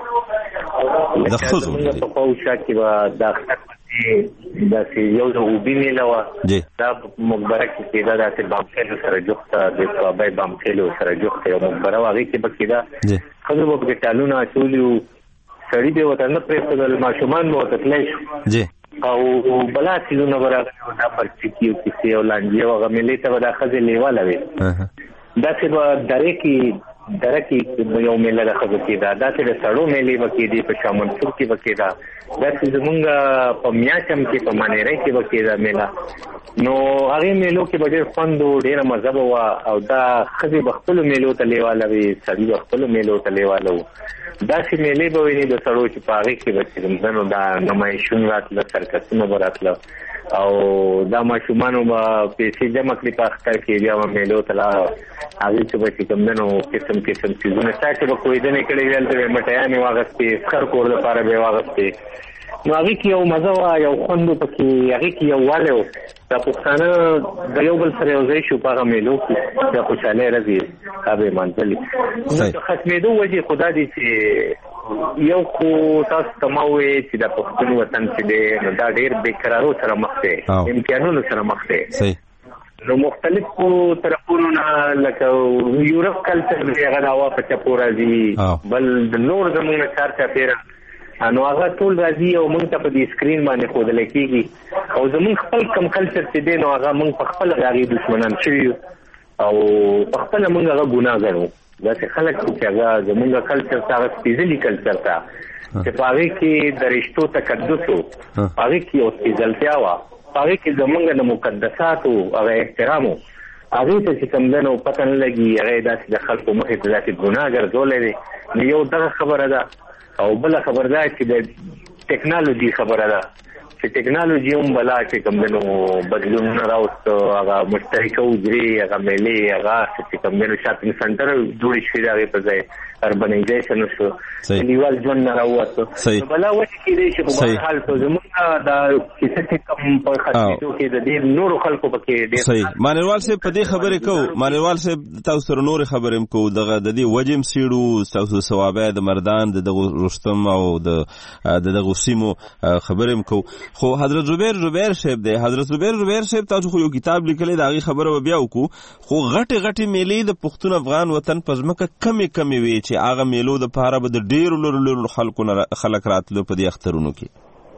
د ښځو زمونږ په خواوشا کې به د اختر پسې داسې یو د اوبي میله وه، دا مقبره کې کېده، داسې بامخیلو سره جوخته، د صحابی بامخیلو سره جوخته یو مقبره وه. هغې کې به کېده، ښځو به پکې ټالونه اچولي وو، سړي به ورته نه پرېښودل، ماشومان به ورته تللی شو او بلا سیزونه به راغلي وو، دا پرچکي او کیسې او لانجې او هغه میلې ته به دا ښځې لیواله وې. داسې به درې کې دره کې یو میله د ښځو کېده، داسې د سړو میلې به کېدې، په شاه منصور کې به کېده، داسې زمونږ په میاچم کې په مانیرۍ کې به کېده میله. نو هغې میلو کې به ډېر خوند و، ډېره مزه به وه. او دا ښځې به خپلو میلو ته لیواله وې، سړي به خپلو میلو ته لیواله وو. داسې میلې به ویني د سړو چې په هغې کې به چې نو دا نمایشونه راتله، سرکسونه به راتله او دا ماشومانو به پیسې جمع کړي په اختر کې، بیا به میلو ته لاړه. هغې چې به چې کوم دی نو قسم قسم څیزونه، چا چې به کویدنې کړې وې هلته به یې مټیانې واخېستې، سخر کور دپاره به یې واخېستې. نو هغې کې یو مزه وه، یو خوند و پکې، هغې کې یو والی و. دا پښتانه د یو بل سره یو ځای شو په هغه میلو کې، د خوشحالۍ ورځې هغه به یې لمانځلې. نو د ختمېدو وجې خو دا دی چې یو خو تاسو ته ما وویې چې دا پښتون وطن چې دی نو دا ډېر بېقرارو سره مخ دی، امتحانونو سره مخ دی. نو مختلفو طرفونو نه لکه یورپ کلچر دی، هغه د هوا په چپو راځي، بل د نور زمونږ نه چار چاپېره نو هغه ټول راځي او موږ ته په دې سکرین باندې ښودلی کېږي. او زمونږ خپل کم کلچر چې دی نو هغه موږ په خپله د هغې دشمنان شوي یو او په خپله موږ هغه ګناه ګڼو. داسې خلک چې هغه زمونږ کلچر ته، هغه سپېڅلي کلچر ته چې په هغې کې د رشتو تقدس و، په هغې کې یو سپېڅلتیا وه، په هغې کې زمونږ د مقدساتو هغه احترام و. هغې ته چې کوم دی نو پته نه لګي هغه داسې د خلکو مخې ته داسې ګناه ګرځولی دی. نو یو دغه خبره ده او بله خبره ده چې د ټکنالوژي خبره ده چې ټکنالوژي هم بلا چې کوم دی نو بدلونونه راوست هغه مشترکه حجرې هغه میلې هغه چې کوم دی نو شاپینګ سنټر جوړې شوي د هغې په ځای اربنایزیشن وشو کلیوال ژوند نه راووتو بلا وجه کېدی چې په بهر حال په زموږ دا کیسه چې کوم په ختمېدو کې د ډېر نورو خلکو پکې ډېر صحیح مانیوال صاحب په دې خبرې کوو مانیوال صاحب تاسو سره نورې خبرې هم کوو دغه د دې وجه هم څېړو ستاسو د ثوابه د مردان د دغو رستم او د دغو سیمو خبرې هم کوو خو حضرت زبیر زبیر صاحب دی حضرت زبیر زبیر صاحب تاسو خو یو کتاب لیکلی د هغې خبره به بیا وکړو خو غټې غټې میلې د پښتون افغان وطن په ځمکه کمې کمې وې چې هغه میلو د پاره به د ډېرو لرو لرو خلکو نه خلک راتلو په دې اخترونو کې.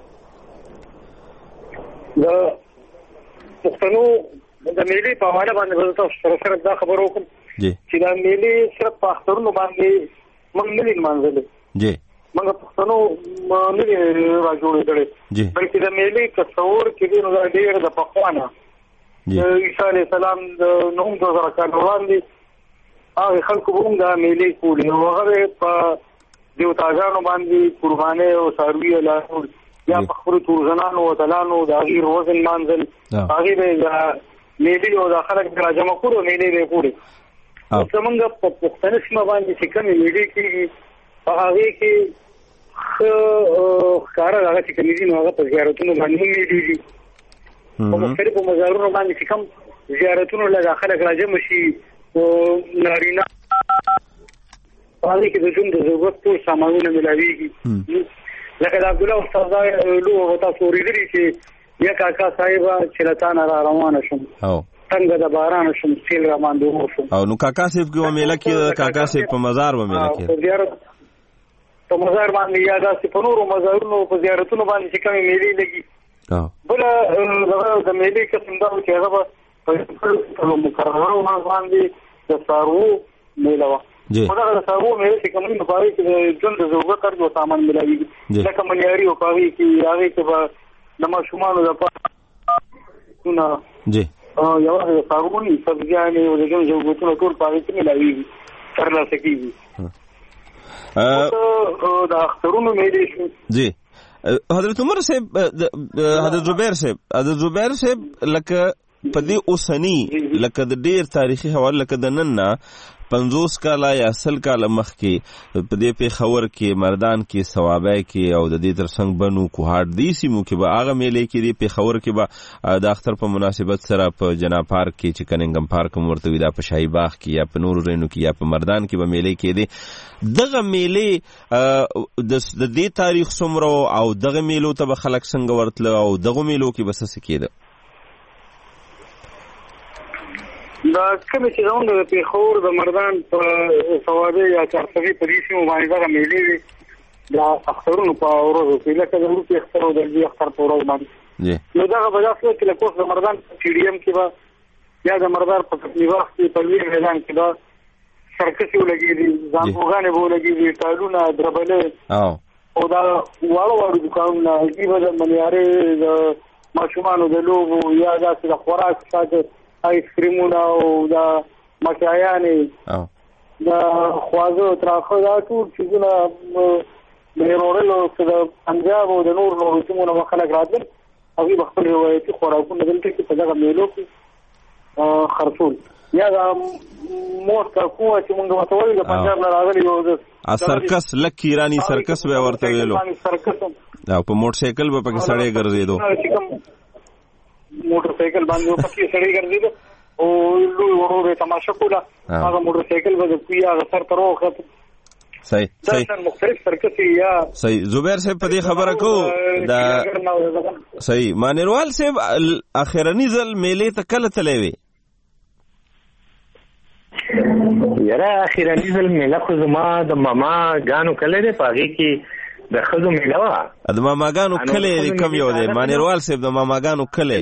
د پښتنو د میلې په حواله باندې به تاسو سره سره دا خبره وکړم چې دا میلې صرف په اخترونو باندې موږ نه دي لمانځلې موږ پښتنو نه دي راجوړې کړې بلکې د میلې تصور چې دی نو دا ډېر د پخوا نه عیسی علیه السلام د نهم دوه زره کاله وړاندې هغه خلکو به هم دا میلې کولې نو هغه په دیوتاګانو باندې قربانۍ او څاروي لارول یا په خپلو تورزنانو وتلانو د هغې روزې لمانځل هغې به د میلې او دا خلک راجمع کړو میلې به یې کړې زمونږ په پښتنه سیمه باندې چې کومې میلې کېږي په هغې کې ښه ښکاره هغه چې کومې دي نو هغه په زیارتونو باندې هم میلې دي په مختلفو مزارونو باندې چې کوم زیارتونو لږ خلک راجمع شي نارینه هغې کې د ژوند د ضرورت ټول سامانونه ملاویږي لکه د عبدالله استاد لو تاسو اورېدلي چې یا کاکا صاحبه چې له تا نه را روانه شم څنګه د باران شم سیل را باندې وشم او نو کاکا صاحب کې به میله کېده کاکا صاحب په مزار به میله کېده په مزار باندې یا داسې په نورو مزارونو په زیارتونو باندې چې کومې میلې لګي بله د میلې قسم دا و چې هغه به په مقررو باندې د څاروو میله وه خو دغه د څاروو میله چې کوم دي نو په هغې کې د ژوند د ضرورت هر یو سامان میلاوېږي لکه منیاري او په هغې کې هغې کې به د ماشومانو دپاره یوازې د څاروو نه سبزیانې او د ژوند ضرورتونه ټول په هغې کې میلاوېږي ترلاسه کېږي د اخترونو میلې شو جی حضرت عمر صاحب حضرت زبیر صاحب حضرت زبیر صاحب لکه په دې اوسني لکه د ډېر تاریخي حواله لکه د نن نه پنځوس کاله یا سل کاله مخکې په دې پېښور کې مردان کې ثوابی کې او د دې تر څنګ بنو کوهاټ دې سیمو کې به هغه میلې کې دې پېښور کې به د اختر په مناسبت سره په جنا پارک کې چې کننګم پارک هم ورته وي دا په شاهي باغ کې یا په نورو ځایونو کې یا په مردان کې به میلې کېدې دغه میلې د دې تاریخ څومره او دغه میلو ته به خلک څنګه ورتله او دغه میلو کې به څه کېده دا کومې چې زموږ د پېښور د مردان په ثوابۍ یا چارسوي په دې سیمو باندې دغه میلې وي د اخترونو په ورځو کې لکه د وروستي اختر او د لوی اختر په ورځ باندې نو دغه به داسې وي چې لکه اوس د مردان په سټېډیم کې به یا د مردان په قتلي وخت کې په لوی میدان کې به سرکسې ولګېدي ځانګوګانې به ولګېدي ټایرونه دربلې او دا واړه واړه دوکانونه هغې به د منیارې د ماشومانو د لوبو یا داسې د خوراک شاته آیس کریمونه او د مچایانې د خوازه تراخه دا ټول څیزونه د هېروړلو چې د پنجاب او د نورو نورو سیمو نه به خلک راتلل هغوی به خپل روایتي خوراکونه دلته کې په دغه میلو کې خرڅول یا دا موټ کومه چې موږ ورته وایو د پنجاب نه راغلي یو سرکس لک ایراني سرکس به ورته ویلو او په موټر سایکل به پکې سړی ګرځېدو موټر سایکل باندې پکې سړی ګرځېدو او لوی ورو به تماشا کوله هغه موټر سایکل به د کوی هغه سر تر وخت صحیح صحیح مختلف سرکس یا صحیح زبیر صاحب په دې خبره کو دا صحیح مانیروال صاحب اخرنی ځل میلې ته کله تللی وې یاره اخرنی ځل میله خو زما د ماما ګانو کله دی په هغې کې د ښځو میله وه د ماماګانو کلی کم یو دی مانیروال صاحب د ماماګانو کلی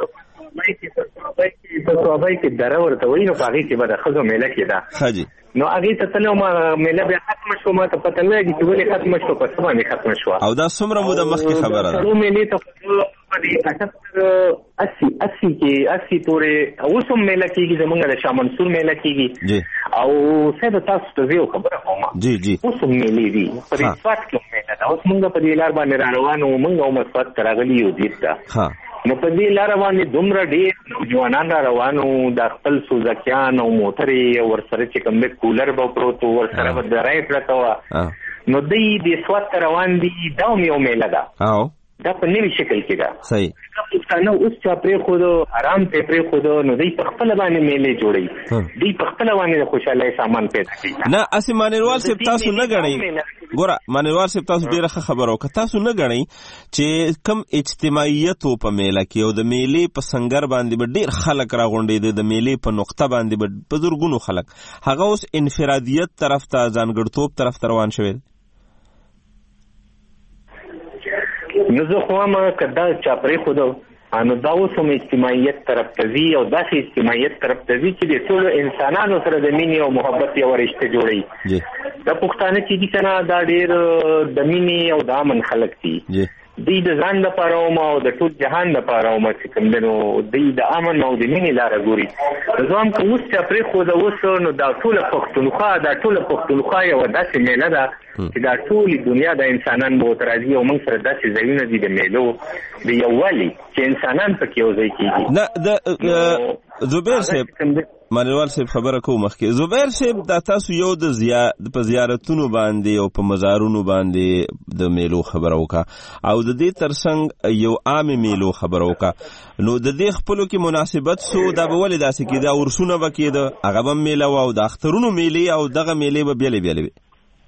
په صوابۍ کې دره ورته وایي نو په هغې کې به د ښځو میله کېده ښه جي نو هغې ته تللی وم میله بیا ختمه شوه ما ته پته نه لګي چې ولې ختمه شوه په څه باندې ختمه شوه او دا څومره موده مخکې خبره ده سړو میلې ته په دې اټهتر اسی اسی کې اسی پورې اوس هم میله کېږي زمونږ د شاه منصور میله کېږي او صاحب تاسو ته یو خبره کوم جی جی اوس هم میلې دي په دې سوات کې میله ده اوس موږ په دې لار باندې را روان وو موږ هم سوات ته راغلي یو دې ته نو په دې لار باندې دومره ډېر نوجوانان را روان وو د خپل سوزکیان او موټرې ورسره چې کوم د کولر به پروت ورسره به درای پرته وه نو دوی د سوات ته روان دي دا هم یو میله ده دا په نوي شکل کې ده صحیح پښتانه اوس چا پرېښودو آرام پې پرېښودو نو دوی په خپله باندې میلې جوړوي دوی په خپله باندې د خوشحالۍ سامان پیدا کوي نه اسې مانیروال صاحب تاسو نه ګڼئ ګوره مانیروال صاحب تاسو ډېره ښه خبره وکړه تاسو نه ګڼئ چې کم اجتماعیت و په میله کې او د میلې په سنګر باندې به ډېر خلک راغونډېده د میلې په نقطه باندې به په زرګونو خلک هغه اوس انفرادیت طرف ته ځانګړتوب طرف ته روان شوی نو زه خو هم که دا چا پرېښودو نو دا اوس هم اجتماعیت طرف ته ځي او داسې اجتماعیت طرف ته ځي چې د ټولو انسانانو سره د مینې او محبت یوه رشته جوړوي دا پښتانه چې دي که نه دا ډېر د مینې او د امن خلک دي دوی د ځان لپاره هم او د ټول جهان لپاره هم چې کوم دی نو دوی د امن او د مینې لاره ګوري زه هم که اوس چا پرېښوده اوس نو دا ټوله پښتونخوا دا ټوله پښتونخوا یوه داسې میله ده چې دا ټولې دنیا د انسانان به ورته راځي او موږ سره داسې ځایونه دي د میلو د یووالي چې انسانان پکې یو ځای کېږي نه د زبیر صاحب مانیوال صاحب خبره کوم مخکې زبیر صاحب دا تاسو یو د زیا په زیارتونو باندې او په مزارونو باندې د میلو خبره وکړه او د دې ترڅنګ یو عام میلو خبره وکړه نو د دې خپلو کې مناسبت سو دا به ولې داسې کېده ورسونه به کېده هغه به میله وه او د اخترونو میلې او دغه میلې به بېلې بېلې وې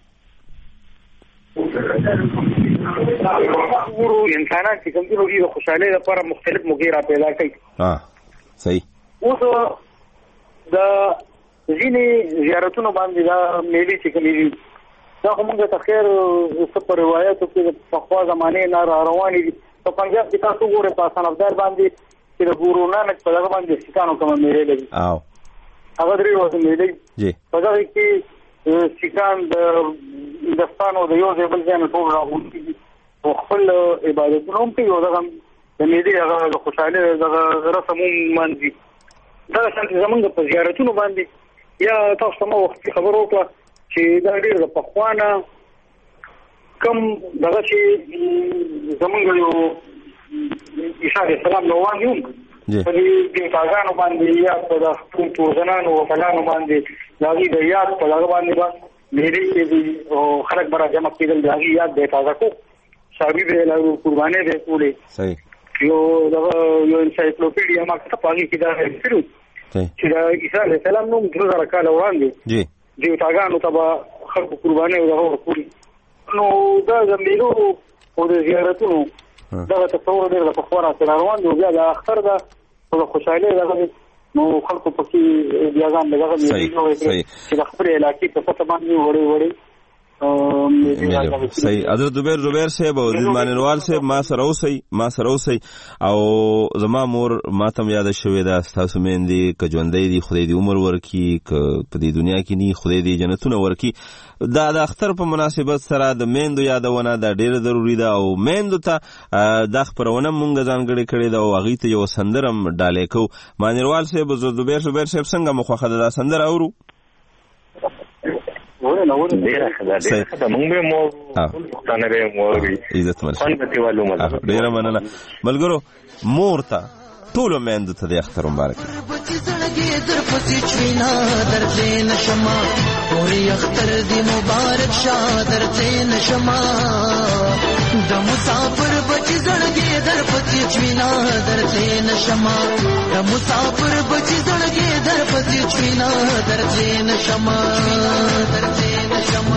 ورو انسانان چې کوم دي د خوشحالۍ لپاره مختلف موقع را پیدا کوي صحیح اوس د ځینې زیارتونو باندې دا میلې چې کومې دي دا خو موږ ته خیر څه په روایتو کې د پخوا زمانې نه را روانې دي په پنجاب کې تاسو ګورئ په حسن افدار باندې چې د ګورو نانک په دغه باندې سیکانو کومه میلې لري هغه درې ورځې میلې په دغه کې سیکان د دستان او د یو ځای بل ځای نه ټول راغونډ دي او خپل عبادتونه هم کوي او دغه د میلې هغه د خوشحالۍ دغه رسم هم لمانځي دغه شانتې زمونږ په زیارتونو باندې یا تاسو ته ما وختي خبر وکړه چې دا ډېر د پخوا نه کم دغه چې زمونږ یو عیسی علیه السلام روان یو په دې ګیټاګانو باندې یا په د خپل تورزنانو او فلانو باندې د هغې د یاد په دغه باندې به میلې کېدي او خلک به را جمع کېدل د هغې یاد به یې تازه کړو صحابي به یې قربانۍ به یې کولې یو دغه یو انسایکلوپیډیا ما کته په هغې کې دا راغلي چې د عیسی علیه السلام نوم دوه زره کاله وړاندې دیوتاګانو ته به خلکو قربانۍ او دغه ورکړي نو دا د میلو او د زیارتونو دغه تصور ډېر د پخوا راسره روان دی او بیا د اختر ده او د خوشحالۍ دغه نو خلکو پکې بیاګان دغه میلې چې د خپلې علاقې په سطح باندې وړې وړې صحیح حضرت زبیر زبیر صاحب او مانیروال صاحب ما سره اوسئ ما سره اوسئ او زما مور ما ته هم یاده شوې ده ستاسو میندې که ژوندی دي خدای دې عمر ورکړي که په دې دنیا کې ني خدای دې جنتونه ورکړي دا د اختر په مناسبت سره د میندو یادونه دا ډېره ضروري ده او میندو ته دا خپرونه مونږ ځانګړې کړې ده او هغې ته یو سندره هم ډالۍ کوو مانیروال صاحب زبیر زبیر صاحب څنګه مو خوښه ده دا سندره اورو ډېره ښه ده ډېره ښه ده موږ به مو پښتانه به مو اوري خوند به ترې والو ډېره مننه ملګرو مور ته ټولو میندو ته د اختر مبارک د مسافر بچی زړګي در پتی چوینا درته نشما د مسافر بچی زړګي در پتی چوینا درته نشما درته نشما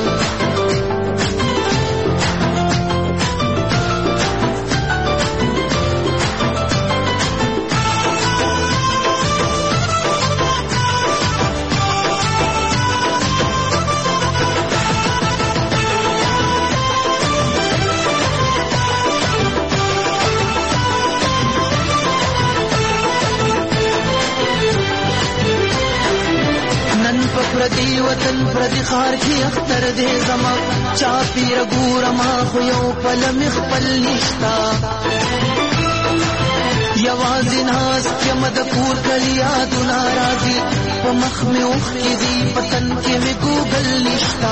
پردی وطن پردی خار کی اختر دے زما چا پیر ګور ما خو یو پل مخ پل نشتا یوازې ناست یم د کور کلي یادونه راځي په مخ مې اوښکې دي په تن کې مې ګوګل نشته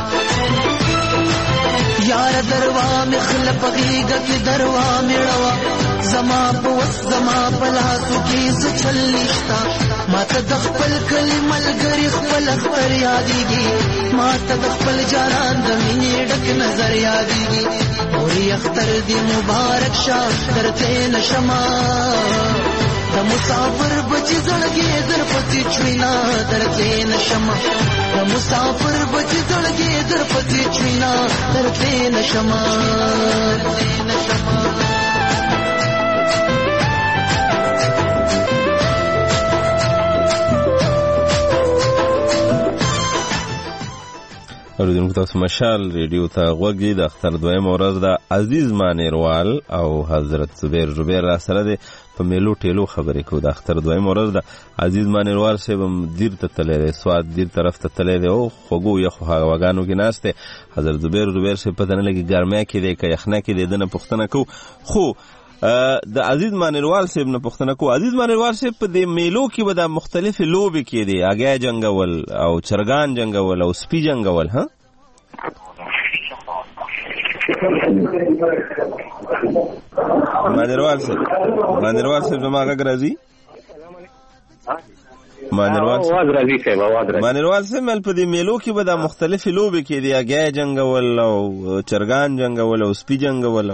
یاره دروا مې خله په غېږه کې دروا مې ړوه زما په وس زما په لاسو کې څه چل نشته ما ته د خپل کلي ملګري خپل اختر یادېږي ما ته د خپل جانان د مینې ډک نظر یادېږي اورې اختر دې مبارک شه درته نشمه د مسافر بچی زړګي در پتی چوینا درته نشمه د مسافر بچی زړګي در پتی چوینا درته نشمه اوریدونکو تاسو مشال ریډیو ته غوږ دی د اختر دویم ورځ د عزیز مانیروال او حضرت زبیر زبیر را سره دی په میلو ټیلو خبرې کوو د اختر دویم ورځ د عزیز مانیروال صاحب هم دیر ته تللی دی سوات دیر طرف ته تللی دی او خوږو یخو هواګانو کې ناست دی حضرت زبیر زبیر صاحب پته نه لګي ګرمیا کې دی که یخنه کې دی دنه پوښتنه کوو خو د عزیز مانیروال صاحب نه پوښتنه کوو عزیز مانیروال صاحب په دې میلو کې به د مختلفې لوبې کې دي اګیا جنګول او چرګان جنګول او سپي جنګول ها مانیروال صاحب مانیروال صاحب زما غږ راځي مانیروال صاحب مانیروال صاحب مل په دې میلو کې به د مختلفې لوبې کې دي اګیا جنګول او چرګان جنګول او سپي جنګول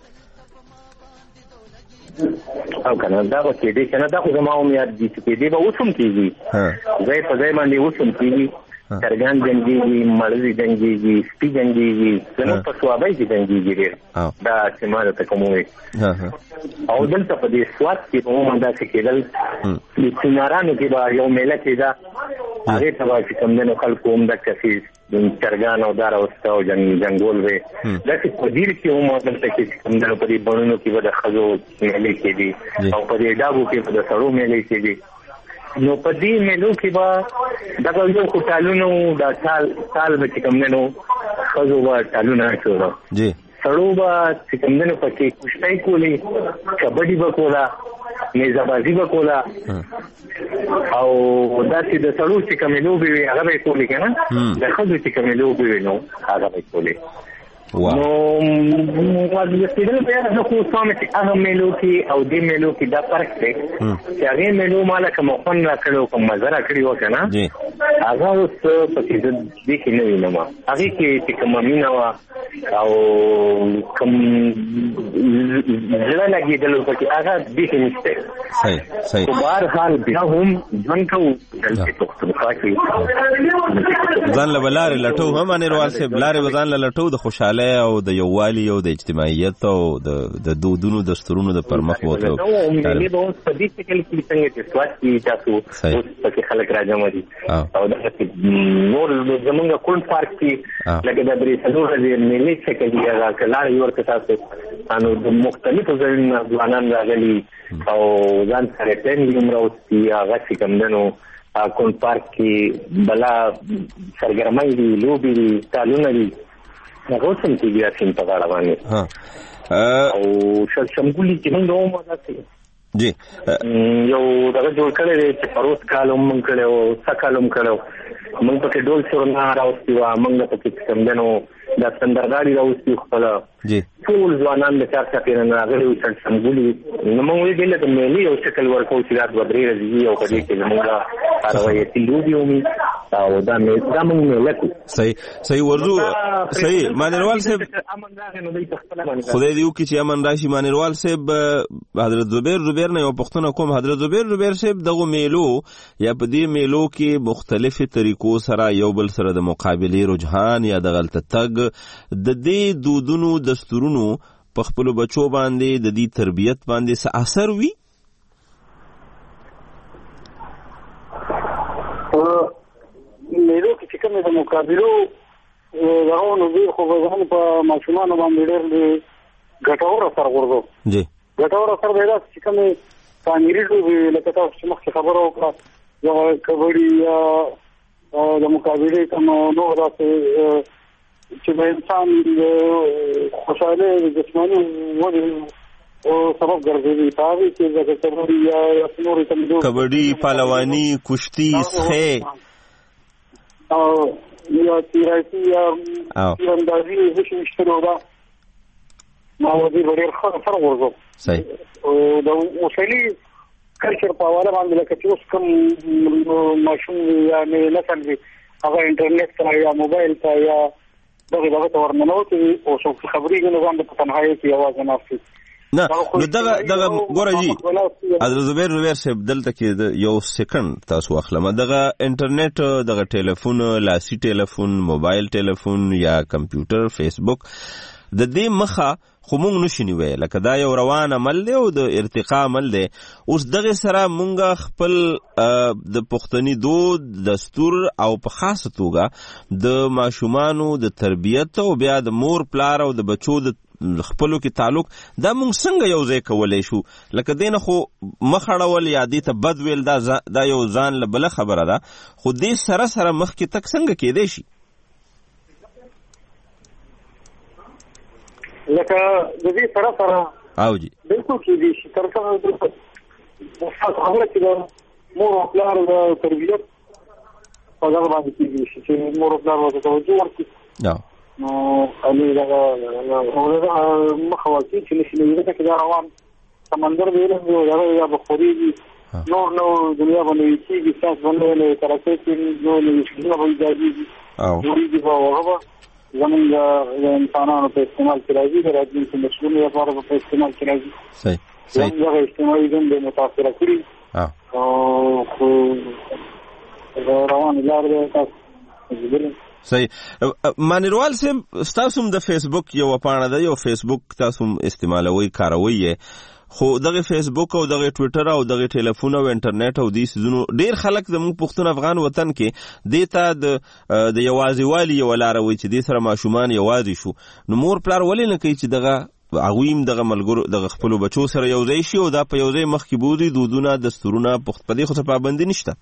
او کنه دا به کېدې کنه دا خو زما هم یاد دي چې کېدې به اوس هم کېږي ځای په ځای باندې اوس هم کېږي چرګان جنګېږي مړزې جنګېږي سپي جنګېږي زموږ په سوابۍ کې جنګېږي ډېر دا چې ما درته کوم ووایي او دلته په دې سوات کې عموما داسې کېدل د چنارانو کې به یو میله کېده هغې ته به چې کوم دی نو خلکو هم داسې چرګان او دا راوسته او جنګول وې داسې په دیر کې هم دلته کې چې کوم دی نو په دې بڼونو کې به د ښځو میلې کېدي او په دې ډابو کې به د سړو میلې کېدي نو په دې میلو کې به دغه یو خو ټالونه دا ټال ټال به چې کوم دی نو ښځو به ټالونه اچوله سړو به چې کوم دی نو پکې کشتۍ کولې کبډي به کوله نیزهبازي به کوله او داسې د سړو چې کومې لوبې وې هغه به یې کولې که نه د ښځو چې کومې لوبې وې نو هغه به یې کولې نو رسېدل به یاره زه خو اوس وایم چې هغه میلو کې او دې میلو کې دا فرق دی چې هغې میلو ما له کومه خوند را کړی او کوم مزه را کړې وه که نه هغه اوس پکې زه دې کې نه وینم هغې کې چې کومه مینه وه او کوم زړه لګېدل پکې هغه دې کې نشته خو به هر حال بیا هم ژوند کوو دلته پښتونخوا کې ځان له به لارې لټو هم انیروال صاحب لارې به ځان له لټو د خوشحالۍ او د یووالي او د اجتماعیت او د دودونو دستورونو د پرمخ بوتلو مېلې به اوس په دې شکل کې څنګه چې سوات کې تاسو اوس پکې خلک راجمع دي او دغسې نور زمونږ کونډ پارک کې لکه د درې څلور ورځې مېلې شکل دي هغه که لاړئ ورته تاسو نو د مختلفو ځایونو نه ځوانان راغلي او ځان سره ټرېنډ هم راوستي هغه چې کوم دی نو کونډ پارک کې بلا سرګرمۍ دي لوبې دي ټالونه دي هغه اوس هم کېږي دا سیند په غاړه باندې او شمګولي چې موږ هم داسې یو دغه جوړ کړی دی چې پروس کال هم موږ کړی او څه کال هم کړی موږ پکې ډول سورنا راوستي وه موږ پکې چې کوم دی نو دا سندرغاړي راوستي خپله ټول ځوانان د چار چاپېره نه راغلي وو شمګولي نو موږ وایي دې له د میلې یو شکل ورکوو چې دا دوه درې ورځې وي او په دې کې زموږ روایتي لوبې ومي او دا دا موږ میله کړو صحیح صحیح ورځو صحیح مانیروال صاحب خدای دې وکړي چې امن راشي مانیروال صاحب حضرت زبیر زبیر نه یو پوښتنه کوم حضرت زبیر زبیر صاحب دغه میلو یا په دې میلو کې مختلفې طریقو سره یو بل سره د مقابلې رجحان یا د غلطه تګ د دې دودونو دستورونو په خپلو بچو باندې د دې تربیت باندې څه اثر وي میلو کې چې کومې د مقابلو دغه نو دوی خو به ځان په ماشومانو باندې ډېر ګټور اثر غورځو ګټور اثر به داسې چې کومې تعمیري لوبې لکه تاسو چې مخکې خبره وکړه دغه کبډي یا د مقابلې کوم نور داسې چې د انسان خوشحالۍ د جسماني ودې او سبب ګرځېدي پاوی چې د کبډي یا نورې کمزور کبډي پهلواني کشتي سخې او یا تیراسی یا تیراندازي هیڅ مشترو دا ما ودي ډېر ښه فرق ورغو صحیح او د اوسني کلچر په حواله باندې لکه چې اوس کوم ماشوم یا نه نسل وي هغه انټرنیټ ته یا موبایل ته یا دغه دغه ته ورننوتي او څو خبرې نه ځان په تنهایی کې आवाज نه اخلي نه نو دغه دغه ګوره جی حضرت زبیر زبیر صاحب دلته کې یو سکند تاسو اخلم دغه انټرنیټ دغه ټلیفون لاسي ټلیفون موبایل ټلیفون یا کمپیوټر فیسبوک د دې مخه خو مونږ نشو نیوی لکه دا یو روان عمل دی او د ارتقا عمل دی اوس دغه سره مونږ خپل د پښتني دود دستور او په خاصه توګه د ماشومانو د تربیت او بیا د مور پلار او د بچو د خپلو کې تعلق دا مونږ څنګه یو ځای کولای شو لکه دینه خو مخړول یا دې ته بد ویل دا دا یو ځان له بل خبره ده خو دې سره سره مخ کې تک څنګه کېدای شي لکه د دې سره سره او جی بالکل کې دي چې تر څو د خبره چې مور او پلار د تربیت په ځای باندې کېږي چې مور او پلار ورته توجه ورکړي نو نو علي دا مخاوتي چې نشي لري چې دا روان سمندر دی له دا یا بخوري نور نو دنیا باندې کېږي تاسو باندې له ترڅه کې نو نه شي نو باندې او دې په وغه زمونږ د انسانانو په استعمال کې راځي د راتلونکي مسؤلینو لپاره په استعمال کې راځي صحیح صحیح دا استعمال دې د متاثر کړی او خو روان لار دی تاسو صحیح مانیروال سم تاسو د فیسبوک یو پاڼه ده یو فیسبوک تاسو استعمالوي کاروي خو دغه فیسبوک او دغه ټوئیټر او دغه ټلیفون او انټرنیټ او دې سيزونو ډیر خلک زموږ پښتون افغان وطن کې دیتا د د یوازې والی یو لار وي چې دې سره ماشومان یوازې شو نو مور پلار ولې نه کوي چې دغه اغویم دغه ملګرو دغه خپل بچو سره یو ځای شي او دا په یو ځای مخ کې بودي دودونه دستورونه پخت پدې خو څه پابندي نشته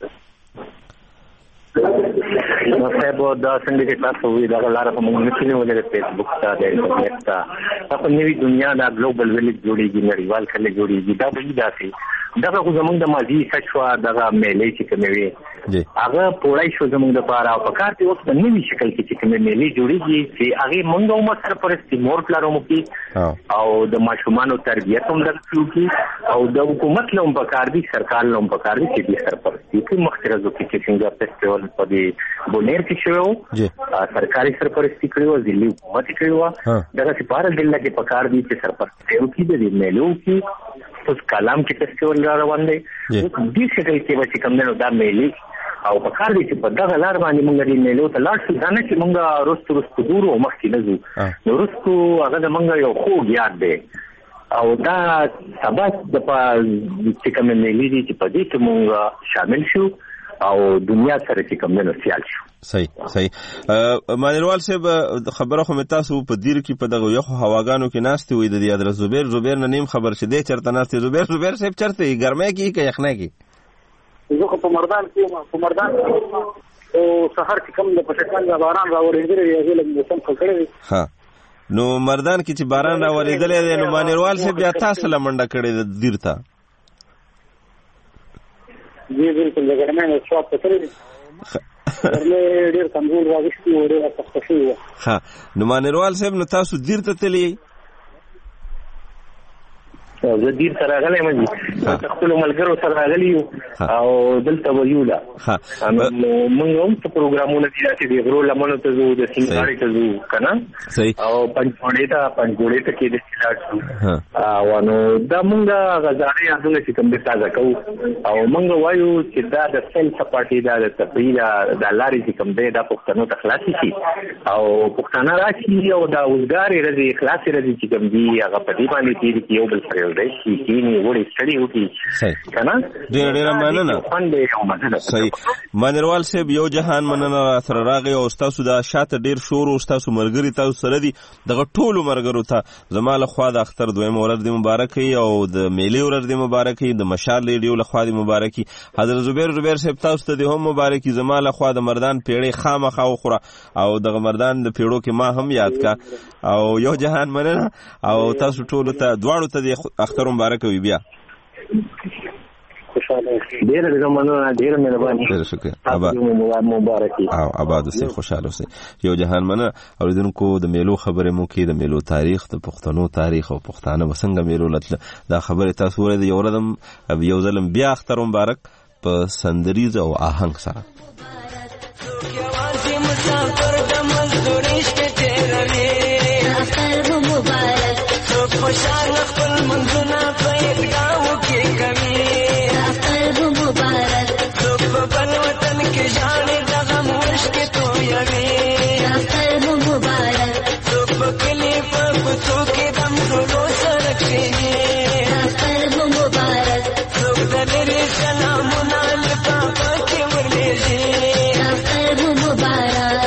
نو صاحب دا څنګه چې تاسو وی دا لاره په موږ نه ولې د فیسبوک ته د انټرنیټ ته په نوې دنیا دا ګلوبل ویلیج جوړیږي نړیوال کله جوړیږي دا به داسي دا خو زمونږ د ماضي سچوا دغه میلې چې کومې وي هغه پوړای شو زمونږ د پاره او په کار کې اوس په نوې شکل کې چې کومې میلې جوړیږي چې هغه مونږ هم سره پرستی مور پلارو کې او د ماشومانو تربیت هم درکو کې او د حکومت لوم په کار دي سرکار لوم په کار دي چې دې سره پرستی کې مختلفو کې چې څنګه فیسټیوال په دې بونیر کې شو سرکاري سرپرستی کړو ځلې حکومت کړو دغه سپاره دل کې په کار دي چې سرپرستی کې د میلو کې اوس کلام کې فیسټیوال روان دی دې شکل کې به کوم نه دا میلې او په کار دي چې په دغه لار باندې موږ دې میلو ته لاړ شو دا نه چې موږ رستو رستو ګورو مخکې نه ځو نو رستو هغه د موږ یو خوږ یاد دی او دا سبا د په چې کوم میلې دي چې په دې کې موږ شامل شو او دنیا سره چې کوم نه سیال شو صحیح صحیح مانیروال صاحب خبره خو متاسو په دیر کې په دغه یو هواګانو کې ناشته وي د حضرت زبیر زبیر نه نیم خبر شه دې چرته ناشته زبیر زبیر صاحب چرته ګرمه کې کې یخنه کې زه په مردان کې په مردان او سحر کې کوم د پښتون باران راورېدل یو ځل موسم کړی ها نو مردان کې چې باران راورېدل نو مانیروال صاحب بیا تاسو لمنډه کړی د دیر ته دې بالکل د ګرمه نه څو په کړی ورله ډیر کمزور راغشتي و ډیر تخصصي و ها نو مانیروال صاحب نو تاسو دیر ته تللی زه دیر سره غلې مې خپل ملګرو سره غلې او دلته ویولا ها موږ هم څه پروګرامونه دي چې د غرو لمنو ته زو د سینګاري ته زو کنه او پنځوړې ته پنځوړې ته کې د سلاټ او نو دا موږ غزاري یادونه چې کوم د تازه کو او موږ وایو چې دا د سیل سپاټي دا د تفریح د لارې چې کوم دی دا پښتنو ته خلاصي شي او پښتانه راشي او دا وزګاری رضی اخلاصي رضی چې کوم دی هغه په دې باندې کې یو بل سره یو ځای کې کینی وړي سړی وتی کنه ډیر ډیر مننه صحیح منروال صاحب یو جهان مننه سره راغی او تاسو دا شاته ډیر شور او تاسو مرګري تاسو سره دي دغه ټولو مرګرو ته زماله خوا د اختر دویم ورځ دی مبارک او د میلې ورځ دی مبارک د مشال ریډیو له خوا دی مبارک حضرت زبیر زبیر صاحب تاسو ته هم مبارک زماله خوا د مردان پیړې خامخا خوره او د مردان د پیړو کې ما هم یاد کا او یو جهان مننه او تاسو ټول ته دواړو ته د اختر مبارک وي بیا خوشاله ډیر زمانه ډیر مهرباني ډیر شکر آباد مبارک او آباد اوسئ خوشاله اوسئ یو جهان مننه اوریدونکو د میلو خبره مو کې د میلو تاریخ د پښتنو تاریخ او پښتانه وسنګ میلو لته دا خبره تاسو ورته یو ردم یو ظلم بیا اختر مبارک په سندریز او آهنګ سره خوشحال خپل منځونه په ادګاو کې کوي اختر مبارک څوک په بل وطن کې ژاړي د غم مشکې تویوي اختر مبارک څوک په کلي په کوڅو کې دم ټولو سره کښېني اختر مبارک څوک د لرې سلامونه له پاپه کې ورلېږي اختر مبارک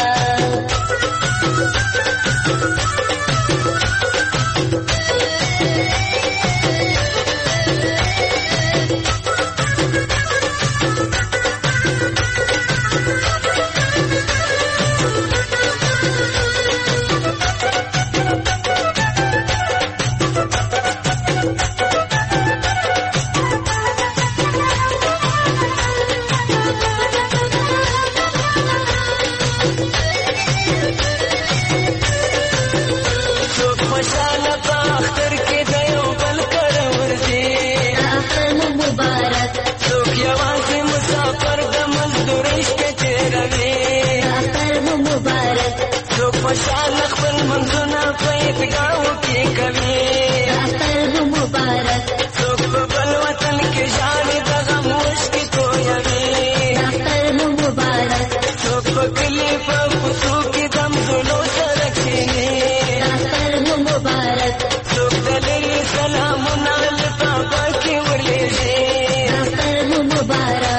خوشحال خپل منځونه په ادګاو کې کوي اختر مبارک څوک په بل وطن کې ژاړي د غم مشکې تویوي اختر مبارک څوک په کلي په کوڅو کې دم ټولو سره کښېني اختر مبارک څوک د لرې سلامونه له پاپه کې ورلېږي اختر مبارک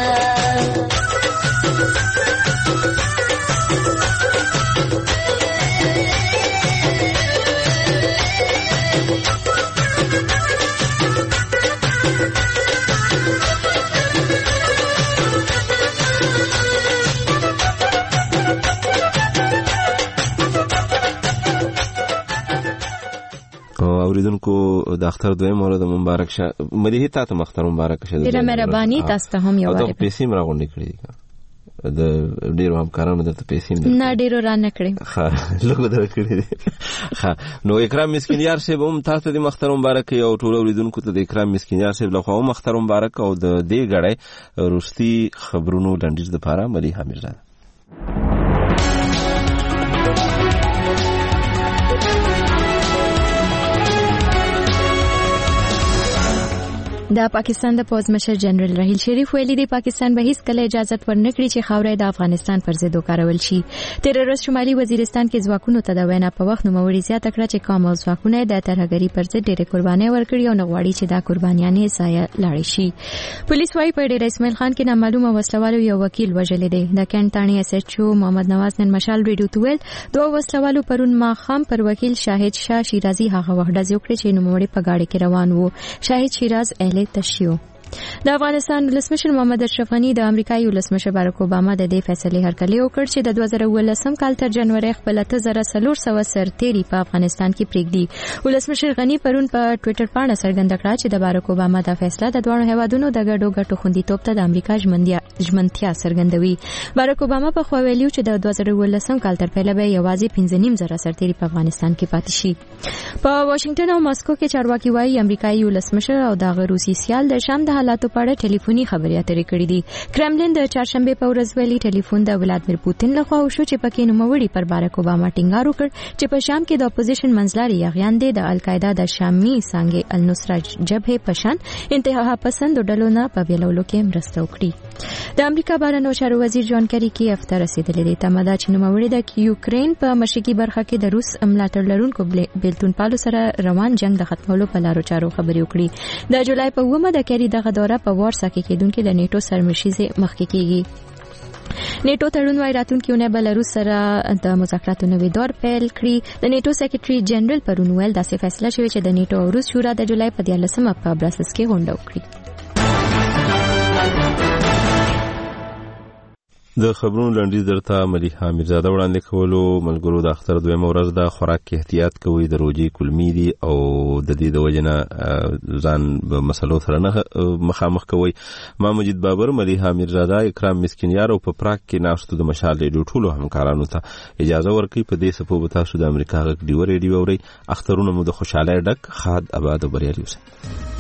اوریدونکو د اختر دویم ورځ مبارک شه مدیه تاسو مختر مبارک شه ډیره مهرباني تاسو ته هم یو واره پیسې مراغونډې کړې د ډیرو همکارانو د پیسې نه ډیرو را نه کړې ها لوګو در کړې ها نو اکرام مسکینیار صاحب هم تاسو ته مختر مبارک یو ټول اوریدونکو ته د اکرام مسکینیار صاحب له خوا مختر مبارک او د دې غړې روستي خبرونو لنډیز د پاره ملي حمیدزاده د پاکستان د پوز مشر جنرال راحیل شریف ویلي دی پاکستان به هیڅ کله اجازه ورنکړي چې خاورې د افغانستان پر ضد وکارول شي. تیر ورځ شمالي وزیرستان کې ځواکونو ته د وینا په وخت نوموړي زیاته کړه چې قوم او ځواکونه د ترهګري پر ضد ډېرې قربانۍ ورکړي او نغواړي چې دا قربانیانې ضایع لاړې شي. پولیس وايي په ډېر اسماعیل خان کې نامعلومه وسلوالو یو وکیل وژلی دی. د کینټ تاڼي اس ایچ او محمد نواز نن مشال ریډیو ته ویل دوه وسلوالو پرون ماښام پر وکیل شاهد شاه شیرازي هغه وخت ډزې وکړې چې نوموړي په گاډي کې روان وو. شاهد شیراز اهل تشیع. د افغانستان ولسمشر محمد اشرف غنی د امریکایي ولسمشر بارک اوباما د دې فیصلې هرکلی وکړ چې د دوه زره اوولسم کال تر جنوري خپل اته زره څلور سوه سرتیري په افغانستان کې پرېږدي. ولسمشر غنی پرون په ټویټر باندې څرګنده کړه چې د بارک اوباما د فیصله د دوه هیوادونو د ګډو ګټو خوندیتوب ته د امریکا ژمنتیا څرګندوي. بارک اوباما په خوا ویلي چې د دوه زره اوولسم کال تر پیله به یوازې پنځه نیم زره سرتیري په افغانستان کې پاتې شي. په واشنگټن او ماسکو کې چارواکي وايي امریکایي ولسمشر او د روسي سیال د شام د حالاتو په اړه ټلیفوني خبرې اترې کړې دي. کرملین د چهارشنبه په ورځ ویلي ټلیفون د ولادمیر پوتین لخوا وشو چې پکې نوموړي پر باراک اوباما ټینګار وکړ چې په شام کې د اپوزیشن منځلاري یاغیان دي د القاعده د شامي څانګې النصره جبهه پشان انتها پسند ډلو نه په بیلولو کې مرسته وکړي. د امریکا بهرنیو چارو وزیر جان کری کیف ته رسیدلی دی. تمه ده چې نوموړي د یوکرین په مشرقي برخه کې د روس ملاتړ لرونکو بیلتون پالو سره روان جنگ د ختمولو په لارو چارو خبرې وکړي. د جولای په اوومه د کری دغه دوره په وارسا کې کېدونکې د نیټو سرمشیزې مخکې کېږي. نیټو تړون وايي راتلونکي اونۍ به له روس سره د مذاکراتو نوې دور پیل کړي. د نیټو سیکرټري جنرال پرون ویل داسې فیصله شوې چې د نیټو او روس شورا د جولای په دیارلسمه په براسلز کې غونډه وکړي. د خبرونو لنډیز درته ملیحه میرزاده وړاندې کولو. ملګرو د اختر دویمه ورځ د خوراک کې احتیاط کوئ. د روژې کلمې دي او د دې د وجې نه ځان به مسلو سره نه مخامخ کوئ. ما مجید بابر، ملیحه میرزاده، اکرام مسکینیار او په پراګ کې ناستو د مشال ریډیو ټولو همکارانو ته اجازه ورکوي. په دې څپو به تاسو د امریکا غږ ډیوه ریډیو اورئ. اخترونه مو د خوشحالۍ ډک، ښاد، اباد او بریالي اوسئ.